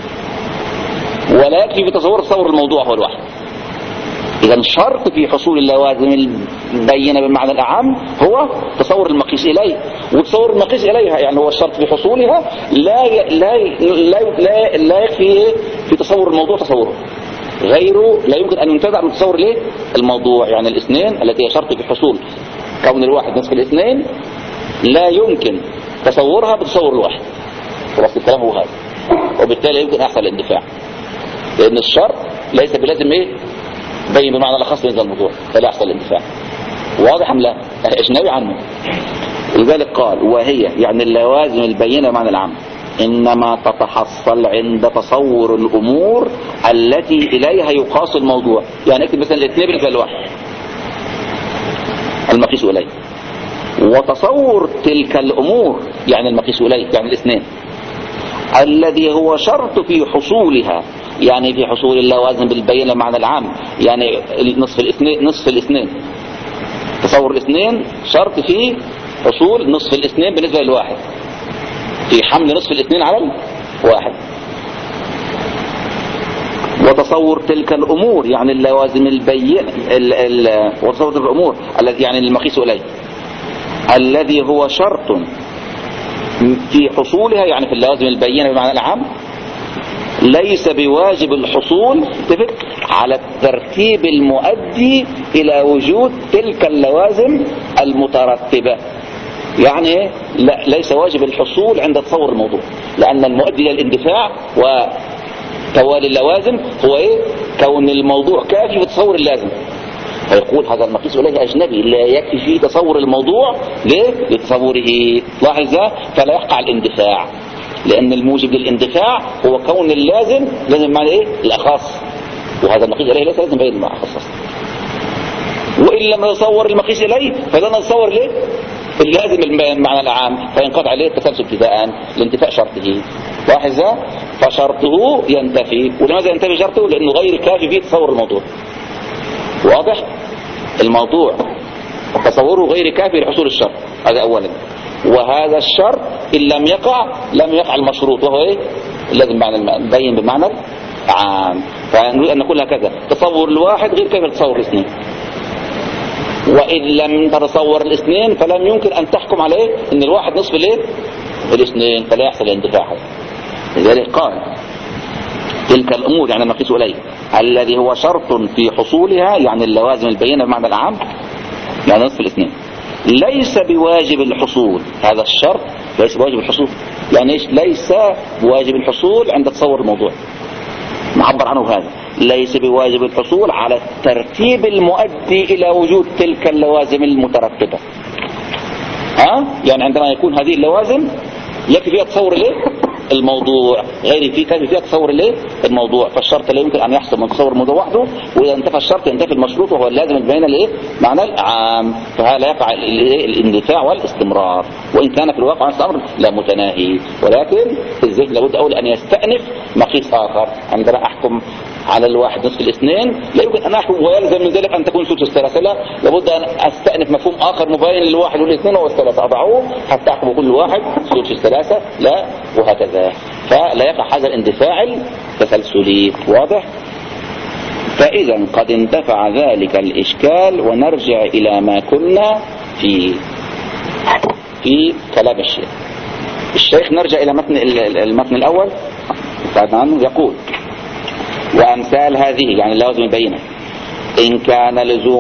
ولا يكفي في تصور الموضوع هو الواحد. إذا شرط في حصول اللوازم البينة بالمعنى الأعم هو تصور المقيس إليه، وتصور المقيس إليها يعني هو الشرط في حصولها لا يكفي في تصور الموضوع تصوره غيره، لا يمكن أن ينتزع من تصور الموضوع. يعني الاثنين التي هي شرط في حصول كون الواحد نصف الاثنين لا يمكن تصورها بتصور الواحد، خلاص الكلام هو هذا، وبالتالي يمكن أحصل الاندفاع، لأن الشرط ليس بلازم بين بمعنى الأخص من هذا الموضوع فلا يحصل الاندفاع. واضح أم لا؟ أجنبي عنه. لذلك قال وهي يعني اللوازم البينة بمعنى العام إنما تتحصل عند تصور الأمور التي إليها يقاس الموضوع. يعني اكتب مثلا الاثنين بالنسبة للواحد المقيس إليه، وتصور تلك الأمور يعني المقيس إليه يعني الاثنين الذي هو شرط في حصولها، يعني في حصول اللوازم بالبينة بمعنى العام، يعني نصف الاثنين تصور الاثنين شرط في حصول نصف الاثنين بالنسبة للواحد، في حمل نصف الاثنين على الواحد. وتصور تلك الأمور يعني اللوازم البينة وتصور تلك الأمور يعني المقيس إليه الذي هو شرط في حصولها يعني في اللوازم البينة بمعنى العام ليس بواجب الحصول على الترتيب المؤدي إلى وجود تلك اللوازم المترتبة. يعني لا ليس واجب الحصول عند تصور الموضوع، لأن المؤدي للاندفاع وتوالي اللوازم هو كون الموضوع كافي في تصور اللازم. فيقول هذا المقيس إليه أجنبي لا يكفي في تصور الموضوع لتصوره. لاحظ فلا يقع الاندفاع، لأن الموجب للاندفاع هو كون اللازم لازم معنى الأخص، وهذا المقيس إليه ليس لازم بين مع أخص. وإن لم يتصور المقيس إليه فلا نتصور اللازم المعنى العام فينقطع عليه التسلسل ابتداء لانتفاء شرطه. لاحظ فشرطه ينتفي. ولماذا ينتفي شرطه؟ لأنه غير كافي في تصور الموضوع. واضح؟ الموضوع تصوره غير كافي لحصول الشرط، هذا أولا. وهذا الشرط إن لم يقع المشروط، وهو لازم بين بمعنى عام. فنريد أن نقول هكذا: تصور الواحد غير كافي لتصور الاثنين، وإن لم تتصور الاثنين فلم يمكن أن تحكم عليه أن الواحد نصف الاثنين، فلا يحصل الاندفاع. لذلك قال تلك الأمور يعني المقيس إليه الذي هو شرط في حصولها يعني اللوازم البينة بمعنى العام يعني نصف الاثنين ليس بواجب الحصول. هذا الشرط ليس بواجب الحصول، يعني ليس بواجب الحصول عند تصور الموضوع، معبر عنه هذا ليس بواجب الحصول على الترتيب المؤدي إلى وجود تلك اللوازم المترتبة. يعني عندما يكون هذه اللوازم يكفي فيها تصور الايه الموضوع، غير كافي فيها تصور الايه الموضوع. فالشرط لا يمكن ان يحصل من تصور الموضوع وحده، واذا انتفى الشرط ينتفي المشروط وهو اللازم البين الايه معنى العام، فهذا يقع الاندفاع والاستمرار، وان كان في الواقع نفس الامر لا متناهي. ولكن الذهن لابد اول ان يستأنف مقيس اخر. عندما احكم على الواحد نصف الاثنين لا يمكن ان احكم ويلزم من ذلك ان تكون ثلث الثلاثه، لا، لابد ان استأنف مفهوم اخر مبين للواحد والاثنين والثلاثه اضعوه حتى احكم كل واحد ثلث الثلاثه، لا، وهكذا. فلا يقع هذا الاندفاع التسلسلي. واضح؟ فإذا قد اندفع ذلك الإشكال، ونرجع إلى ما كنا في كلام الشيخ. نرجع إلى المتن الأول عنه. يقول: وأمثال هذه يعني اللوازم البينة إن كان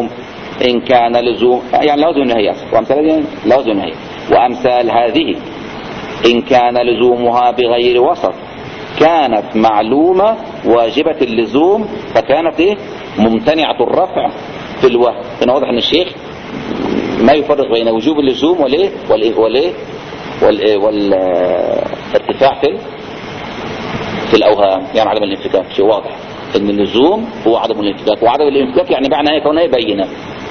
لزوم يعني لوازم النهي، وأمثال هذه لوازم النهي. وأمثال هذه إن كان لزومها بغير وسط كانت معلومة واجبة اللزوم، فكانت ممتنعة الرفع في الوهم. هنا واضح أن الشيخ ما يفرق بين وجوب اللزوم والارتفاع في الأوهام، يعني عدم الانفكاك. شيء واضح أن اللزوم هو عدم الانفكاك، وعدم الانفكاك يعني معنى كونها بينة.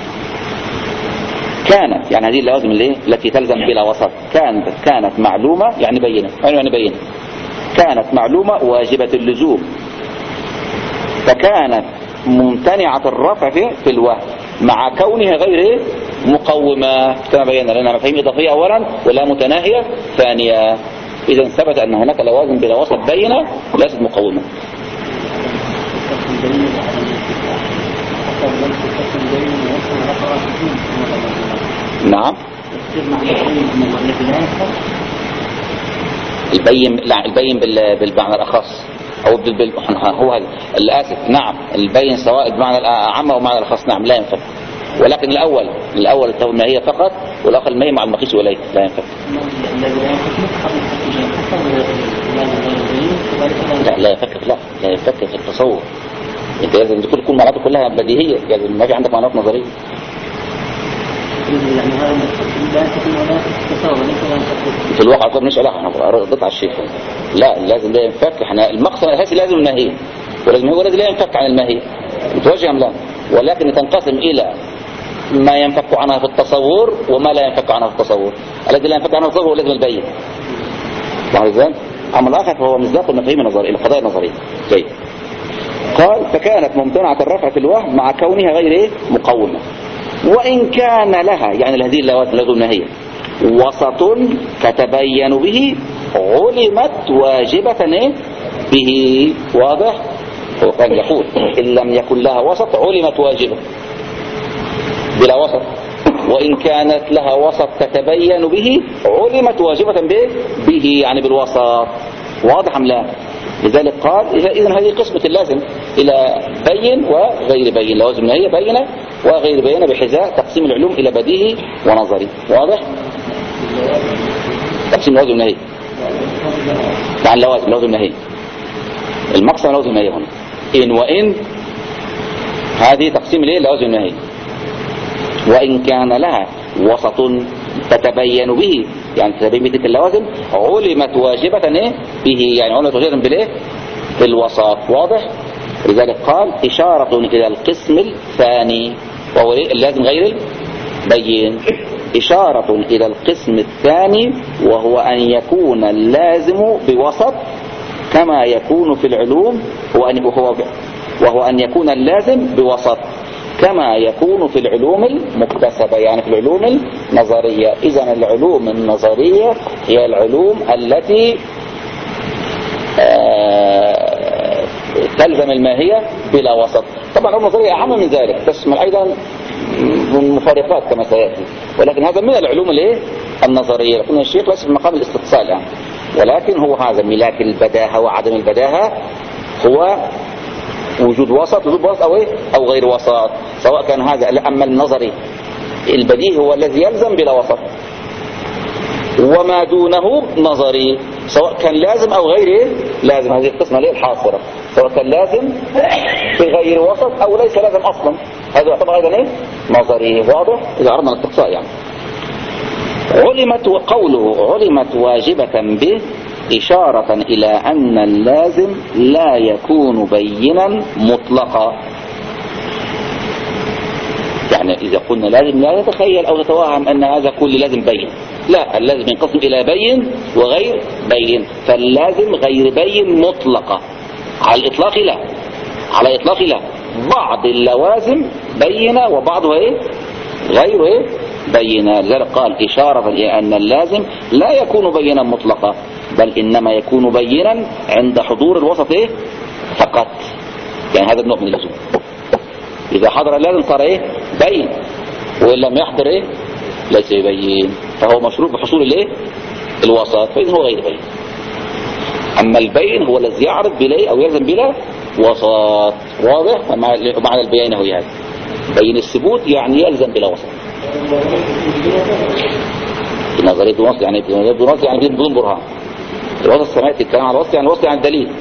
كانت يعني هذه اللوازم التي تلزم بلا وسط. كانت معلومة يعني بينة، كانت معلومة واجبة اللزوم، فكانت ممتنعة الرفع في الوهم مع كونها غير مقومة كما بينا لنا مفاهيم إضافية أولا ولا متناهية ثانية. إذا ثبت أن هناك لوازم بلا وسط بينة ليست مقومة. نعم. البين بالمعنى الأخص أو هو الآسف. نعم البين سواء بمعنى الأعم أو معنى الأخص. نعم لا ينفك. ولكن الأول التهمية فقط، والآخر المية مع المقيس إليه لا ينفك. لا ينفك في التصور. انت لازم تكون معناته كلها بديهية، لازم ما في عندك معنات نظرية. في الواقع طب مش علاقة، انا ردت على الشيخ. لا لازم لا ينفك. احنا المقصد الاساسي لازم النهي، ولازم هو الذي لا ينفك عن الماهي. متوجه ام لا؟ ولكن تنقسم الى ما ينفك عنها في التصور وما لا ينفك عنها في التصور. الذي لا ينفك عنها في التصور هو لازم البين. ازاي؟ اما الاخر فهو مصداق المفاهيم النظريه، القضايا النظريه. جيد. قال: فكانت ممتنعة الرفع في الوهم مع كونها غير مقومة، وإن كان لها يعني هذه اللوازم النهية وسط تتبين به علمت واجبة به. واضح؟ هو كان يقول إن لم يكن لها وسط علمت واجبة بلا وسط، وإن كانت لها وسط تتبين به علمت واجبة به يعني بالوسط. واضح أم لا؟ لذلك قال إذن هذه قسمة اللازم إلى بين وغير بين. لوازم النهية بينة وغير بينة بحذاء تقسيم العلوم إلى بديهي ونظري. واضح؟ تقسيم لوازم النهية عن لوازم النهية. المقسم لوازم النهية هنا إن وإن، هذه تقسيم لوازم النهية. وإن كان لها وسط تتبين به يعني تتبين بتلك اللوازم علمت واجبة به يعني علمت واجبة بالايه؟ بالوسط. واضح؟ لذلك قال إشارة إلى القسم الثاني وهو اللازم غير البين. إشارة إلى القسم الثاني وهو أن يكون اللازم بوسط كما يكون في العلوم، وهو أن يكون اللازم بوسط كما يكون في العلوم المكتسبة يعني في العلوم النظرية. إذن العلوم النظرية هي العلوم التي تلزم الماهية بلا وسط. طبعا العلوم النظرية أعم من ذلك، تشمل أيضا مفارقات كما سيأتي، ولكن هذا من العلوم النظرية. لكن الشيخ ليس في مقام الاستقصاء الآن، ولكن هو هذا ملاك البداهة وعدم البداهة هو وجود وسط أو غير وسط، سواء كان هذا. أما النظري البديهي هو الذي يلزم بلا وسط، وما دونه نظري سواء كان لازم أو غير لازم. هذه القسمة ليه الحاصرة، سواء كان لازم في غير وسط أو ليس لازم أصلا، هذا يعتبر أيضا نظري. واضح؟ إذا عرضنا الاستقصاء يعني. علمت، وقوله علمت واجبة به إشارة إلى أن اللازم لا يكون بينا مطلقا. يعني إذا قلنا لازم لا تتخيل أو تتوهم أن هذا كل لازم بين، لا، اللازم ينقسم إلى بين وغير بين، فاللازم غير بين مطلقة. على الإطلاق لا، على الإطلاق لا، بعض اللوازم بينة وبعضها غير بينة. لذلك قال إشارة إلى أن اللازم لا يكون بينا مطلقا، بل إنما يكون بينا عند حضور الوسط فقط. يعني هذا النوع من اللزوم، إذا حضر اللازم صار بين، وإن لم يحضر ليس بين، فهو مشروط بحصول الوسط، فإذن هو غير بين. أما البين هو الذي يعرض بلا أو يلزم بلا وسط. واضح؟ ومعنى البيان هو هذا، بين الثبوت يعني يلزم بلا وسط. في نظرية بدون وسط يعني بدون برهان. الوسط سمعت الكلام على الوسط، يعني الوسط يعني الدليل.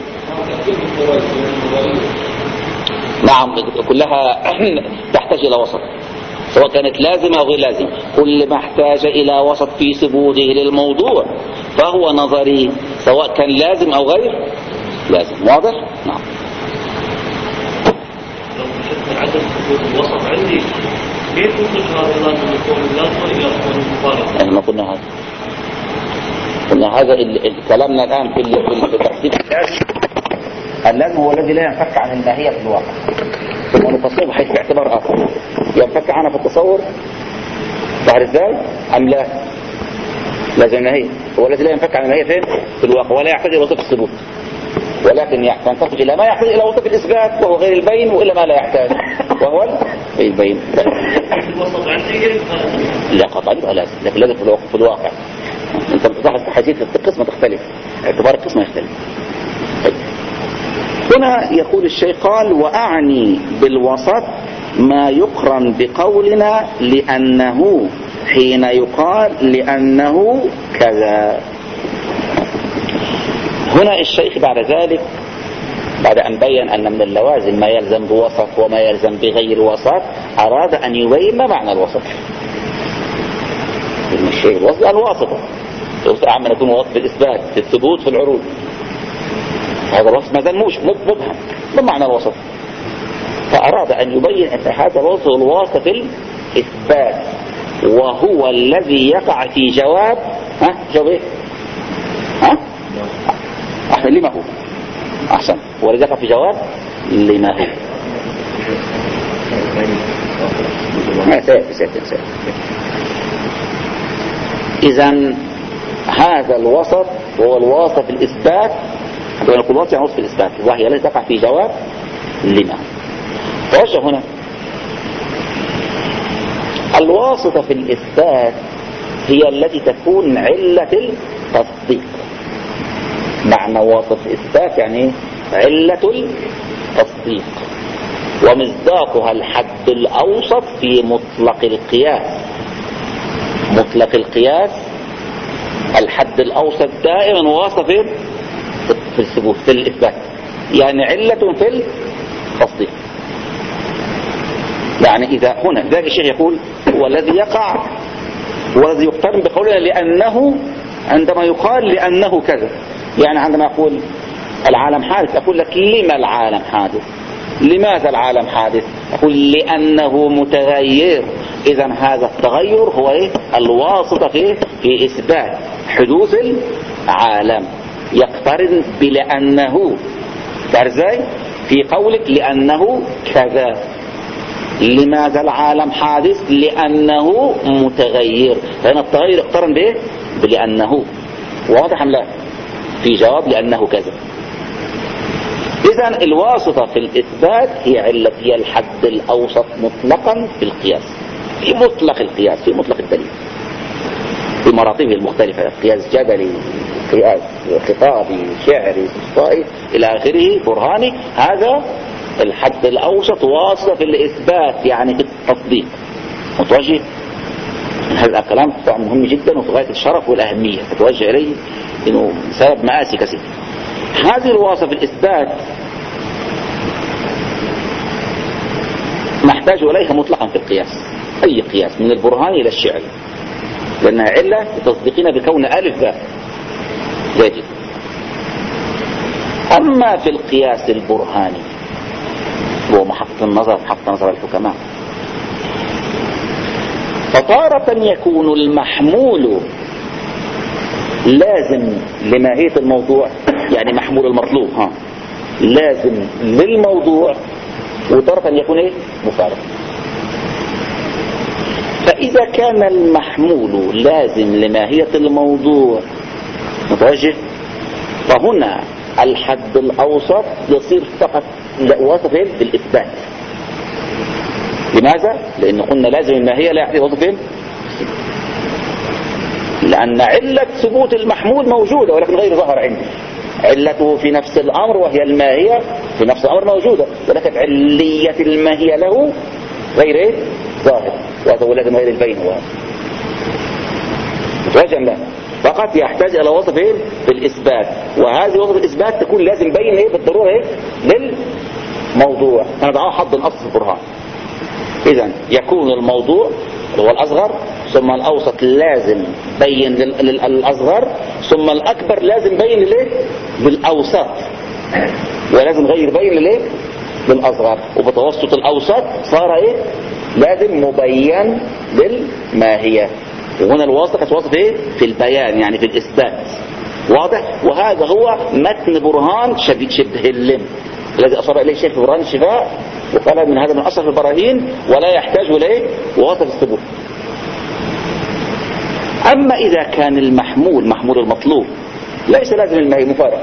نعم، كلها تحتاج إلى وسط، سواء كانت لازمة أو غير لازمة. كل ما احتاج إلى وسط في ثبوته للموضوع فهو نظري، سواء كان لازم أو غير لازم. واضح؟ نعم. عدم حدود الوسط عندي كيف ممكن هذا لازم يكون اللازمة إلى يكون المفارقة؟ احنا ما قلنا هذا كلامنا الآن في تحديد اللازم. اللازم هو الذي لا ينفك عن الماهية في الواقع، ثم نفصله بحيث باعتبار آخر ينفك عنها في التصور. ظهر ازاي؟ أم لا؟ لازم النهي هو الذي لا ينفك عن الماهية فين؟ في الواقع، ولا يحتاج إلى وصف الثبوت، ولكن ينتقل إلى ما يحتاج إلى وصف الإثبات وهو غير البين، وإلى ما لا يحتاج وهو البين. الوسط عندي لا قطعا لازم، لكن لازم في الواقع. انت بتلاحظ حاجات القسمة تختلف، اعتبار القسمة يختلف. هنا يقول الشيخ قال: وأعني بالوسط ما يقرن بقولنا لأنه، حين يقال لأنه كذا. هنا الشيخ بعد ذلك، بعد أن بين أن من اللوازم ما يلزم بوسط وما يلزم بغير وسط، أراد أن يبين ما معنى الوسط. الشيء الوسط الواسطة، الوسط عما يكون وسط في الإثبات، في الثبوت، في العروض. هذا الوسط ما زال مبهم، ما معنى الوسط؟ فأراد أن يبين أن هذا الوسط هو الوسط في الإثبات، وهو الذي يقع في جواب جواب إيه؟ أحسن لما هو، أحسن، هو الذي يقع في جواب لما هو. سيأتي. إذن هذا الوسط هو الواسطة في الإثبات، ونقول الوسط يعني وسط في الإثبات، وهي التي تقع في جواب لما. توجه هنا الواسطة في الإثبات هي التي تكون علة التصديق. معنى واسطة الإثبات يعني علة التصديق، ومصداقها الحد الأوسط في مطلق القياس. مطلق القياس الحد الأوسط دائما واسطة في الثبوت، في الإثبات، يعني علة في التصديق. يعني إذا هنا ذلك الشيخ يقول هو الذي يقع، هو الذي يقترن بقولنا لأنه، عندما يقال لأنه كذا، يعني عندما يقول العالم حادث، أقول لك لما العالم حادث؟ لماذا العالم حادث؟ أقول لأنه متغير. إذا هذا التغير هو الواسطة في إثبات حدوث العالم، يقترن بلأنه. تعرف ازاي؟ في قولك لأنه كذا. لماذا العالم حادث؟ لأنه متغير، فهنا التغير يقترن به بلأنه. واضح أم لا؟ في جواب لأنه كذا. إذن الواسطة في الإثبات هي الحد الأوسط مطلقا في القياس، في مطلق القياس، في مطلق الدليل، في مراتبه المختلفة، قياس جدلي، قياس خطابي، شعري، استقصائي إلى آخره، برهاني. هذا الحد الأوسط واسطة في الإثبات، يعني في التصديق. متوجه هذا الكلام مهم جدا وفي غاية الشرف والأهمية، تتوجه إليه إنه سبب مآسي كثير. هذه الواسطة في الإثبات نحتاج إليها مطلقا في القياس، أي قياس من البرهان إلى الشعر. لأنها علة تصديقنا بكون ألف باء. جيد. أما في القياس البرهاني هو محط نظر الحكماء، فطارة يكون المحمول لازم لماهية الموضوع، يعني محمول المطلوب لازم للموضوع، وتارة يكون مفارق. فإذا كان المحمول لازم لماهية الموضوع متوجه، فهنا الحد الأوسط يصير فقط وصفين بالإثبات. لماذا؟ لأن قلنا لازم الماهية لا يحدث وصفين، لأن علة ثبوت المحمول موجودة ولكن غير ظاهر عندي. علته في نفس الأمر وهي الماهية في نفس الأمر موجودة، ولكن علية الماهية له غير ظاهر، وهذا هو لازم غير البين. هو متوجه له فقط يحتاج إلى وصفين في الإثبات، وهذه وصف الإثبات تكون لازم بين بالضرورة للموضوع. أنا دعوه حظ الأصل في البرهان. إذن يكون الموضوع هو الأصغر، ثم الأوسط لازم بين للأصغر، ثم الأكبر لازم بين للأوسط، ولازم غير بين للأصغر، وبتوسط الأوسط صار لازم مبين للماهية. وهنا الواسطة كتوصف في البيان، يعني في الإثبات. واضح؟ وهذا هو متن برهان شبه اللم الذي أصر إليه الشيخ في برهان الشفاء، وقال من هذا من أصل البراهين ولا يحتاج إليه واسطة الثبوت. أما إذا كان المحمول محمول المطلوب ليس لازم الماهي مفارق،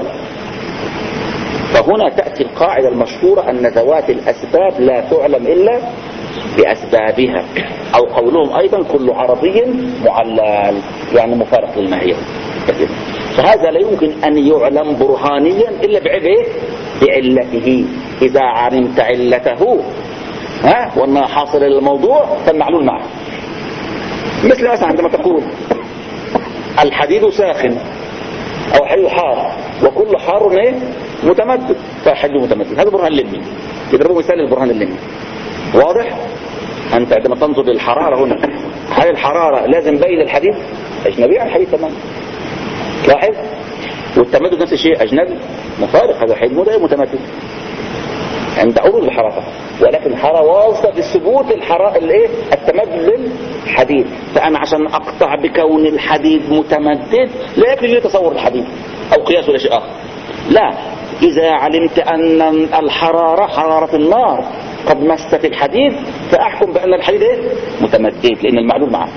فهنا تأتي القاعدة المشهورة أن ذوات الأسباب لا تعلم إلا بأسبابها، أو قولهم أيضا كل عرضي معلل، يعني مفارق للماهية. فهذا لا يمكن أن يعلم برهانيا إلا بعلته. إذا علمت علته وأنها حاصل للموضوع فالمعلول معه. مثل مثلا عندما تقول الحديد ساخن أو حديد حار، وكل حار متمدد، فالحديد متمدد. هذا برهان لمي، يضربوا مثال البرهان اللمي. واضح؟ أنت عندما تنظر للحرارة هنا، هل الحرارة لازم بين الحديد؟ أجنبي عن الحديد تماما. لاحظ. والتمدد نفس الشيء، أجنبي مفارق، هذا حديد متمدد عند عروض الحرارة، ولكن الحرارة واصلة بالثبوت التمدد للحديد. فأنا عشان أقطع بكون الحديد متمدد لا يكفي لي تصور الحديد أو قياسه ولا شيء آخر. لا، إذا علمت أن الحرارة حرارة النار قد مست الحديد فأحكم بأن الحديد متمدد، لأن المعلوم معه.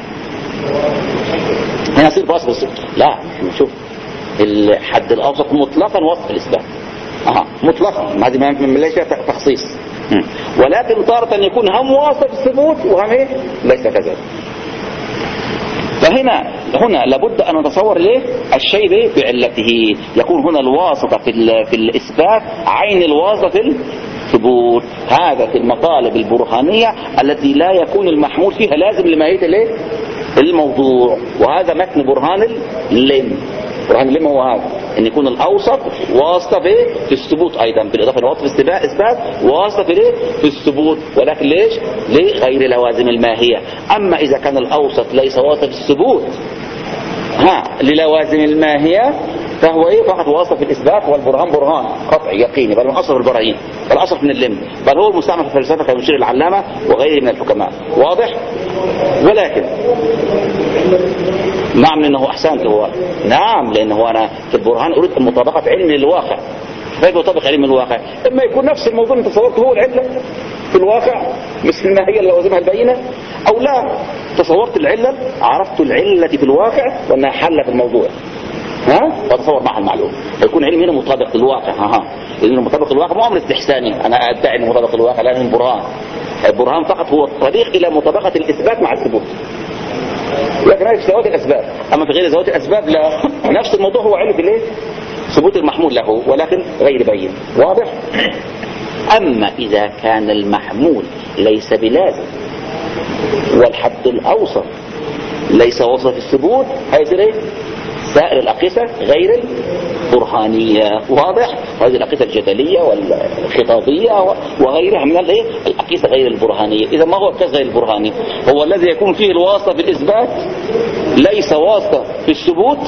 هنا يصير بوصف لا، شوف الحد الأوسط مطلقا وصف الإثبات مطلقا، هذه ما ليس تخصيص. ولكن تارة يكون هم واصف الثبوت وهم ليس كذلك. فهنا لابد أن نتصور الشيء بعلته. يكون هنا الواسطة في الإثبات عين الواسطة في الثبوت. هذا في المطالب البرهانية التي لا يكون المحمول فيها لازم لماهية الموضوع. وهذا متن برهان اللم. برهان اللم هو هذا، أن يكون الأوسط واسطة في الثبوت أيضا، بالإضافة لواسطة في الإثبات واسطة في الثبوت، ولكن ليش؟ لغير لوازم الماهية. أما إذا كان الأوسط ليس واسطة في الثبوت للوازم الماهية فهو فقط واسطة في الإثبات، والبرهان برهان قطعي يقيني، بل من أصل البراهين، بل أصل من اللم، بل هو المستعمل في الفلسفة كما يشير العلامة وغيره من الحكماء. واضح؟ ولكن نعم لأنه أحسنت هو نعم، لأنه أنا في البرهان أريد مطابقة علم الواقع. كيف يطابق علم الواقع؟ إما يكون نفس الموضوع اللي تصورته هو العلة في الواقع مثل ما هي اللوازمها البينة، أو لا تصورت العلة، عرفت العلة في الواقع وأنها حل في الموضوع وتصور معها المعلوم. يكون علم هنا مطابق للواقع. لأنه مطابق للواقع مو أمر استحساني أنا أدعي أنه مطابق للواقع، لأنه البرهان. البرهان فقط هو الطريق إلى مطابقة الإثبات مع الثبوت، لكن هذه ذوات الأسباب. أما في غير ذوات الأسباب لا، نفس الموضوع هو علة ثبوت المحمول له ولكن غير بين. واضح؟ أما إذا كان المحمول ليس بلازم والحد الأوسط ليس وصف الثبوت، هيصير سائر الأقيسة غير برهانية. واضح؟ هذه العقيدة الجدلية والخطابية وغيرها من العقيدة غير البرهانية. إذا ما هو القياس غير البرهاني؟ هو الذي يكون فيه الواسطة في الإثبات ليس واسطة في الثبوت،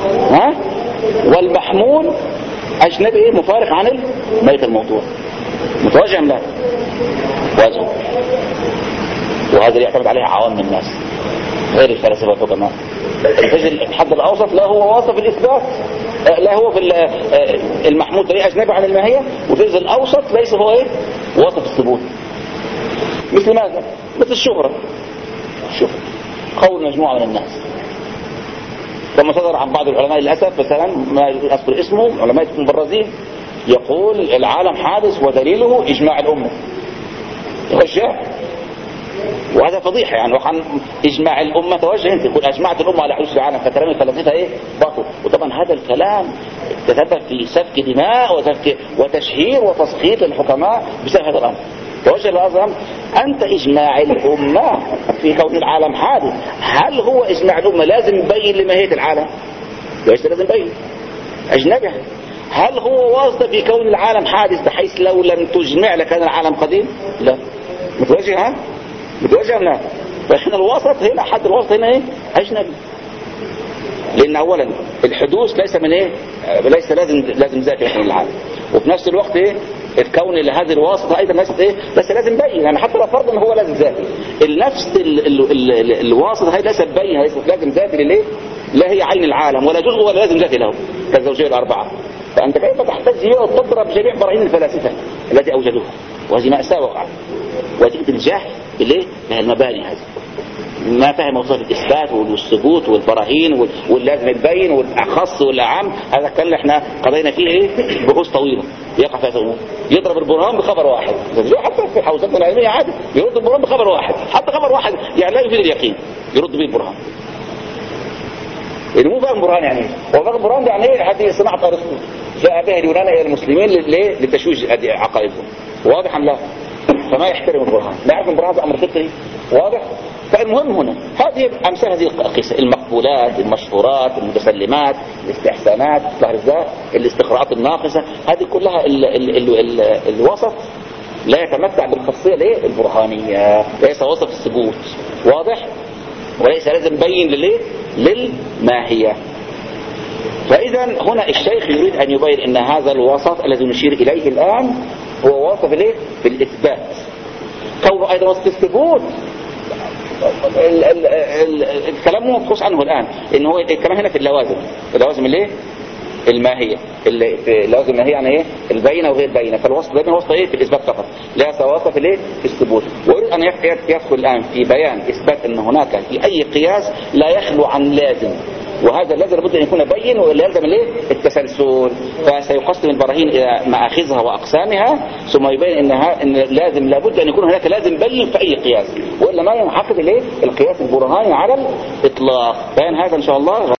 والمحمول أجنبي مفارق عن ميت الموضوع. متوجه لا واجب، وهذا اللي يعتمد عليه عوام الناس غير الفلاسفة والحكماء. الحد الأوسط لا هو واسطة في الإثبات، لا هو في المحمول طريق أجنبي عن الماهية، وفي الأوسط ليس هو واسطة في الثبوت. مثل ماذا؟ مثل الشهرة. شوف قول مجموعة من الناس كما صدر عن بعض العلماء للأسف، مثلا ما أذكر اسمه، علماء المبرزين، يقول العالم حادث ودليله إجماع الأمة. توجه، وهذا فضيحة يعني. وعن إجماع الأمة توجه أنت تقول أجمعت الأمة على حدوث العالم، فكلام الفلاسفة باطل. وطبعا هذا الكلام تسبب في سفك دماء وتشهير وتسخيط الحكماء بسبب هذا الأمر. توجه الأعظم، أنت إجماع الأمة في كون العالم حادث، هل هو إجماع الأمة لازم يبين لماهية العالم؟ ليس لازم يبين. أجنبها، هل هو واسطة في كون العالم حادث بحيث لو لم تجمع لكان العالم قديم؟ لا. متوجه متوجه لا. فإحنا الوسط هنا، حد الوسط هنا أجنبي. لأن أولا الحدوث ليس من ليس لازم ذاتي من العالم، وفي نفس الوقت الكون لهذه الواسطة أيضا ليس لازم بين، يعني حتى لو فرض أنه هو لازم ذاتي، النفس الواسطة هي ليست بين، ليست لازم ذاتي لليه؟ لا هي عين العالم ولا جزء ولا لازم ذاتي له كالزوجية الأربعة. فأنت كيف تحتاج هي وتضرب جميع براهين الفلاسفة التي أوجدوها؟ وهذه مأساة وقعت. وتجد الجهل المباني هذه، ما فهم وصف الإثبات والثبوت والبراهين واللازم البين والأخص والأعم. هذا كان احنا قضينا فيه بحوث طويلة يقع في هذا الأمور. يضرب البرهان بخبر واحد، حتى في حوزتنا العلمية عادي يرد البرهان بخبر واحد، حتى خبر واحد يعني لا يفيد اليقين يرد به البرهان. اللي مو فاهم برهان يعني هو فاهم برهان يعني هذه صناعة أرسطو جاء بها اليونان إلى المسلمين لتشويش عقائدهم. واضح أم لا؟ فما يحترم البرهان، لا يعرف البرهان ده أمر فطري. واضح؟ فالمهم هنا هذه أمثال هذه القصة، المقبولات، المشهورات، المتسلمات، الاستحسانات، إصلاح الذات، الاستقراءات الناقصة، هذه كلها الوسط لا يتمتع بالخاصية البرهانية، ليس وسط الثبوت. واضح؟ وليس لازم بين للماهية. فإذا هنا الشيخ يريد أن يبين أن هذا الوسط الذي نشير إليه الآن هو وسط في الإثبات، كونه أيضا وسط الثبوت. الكلام مو مبحوث عنه الآن، إنه هو الكلام هنا في اللوازم الماهية، اللوازم الماهية يعني البينة وغير بينة. فالوسط بينه وسط في الإثبات فقط، لا وسط في الثبوت. ويريد أن يدخل الآن في بيان إثبات أن هناك في أي قياس لا يخلو عن لازم، وهذا لازم لابد أن يكون بين ولازم التسلسل. فسيقسم البراهين إلى مآخذها وأقسامها، ثم يبين إن لازم لابد أن يكون هناك لازم بين في أي قياس، وإلا ما ينحقق القياس البرهاني على الإطلاق. بيان هذا إن شاء الله.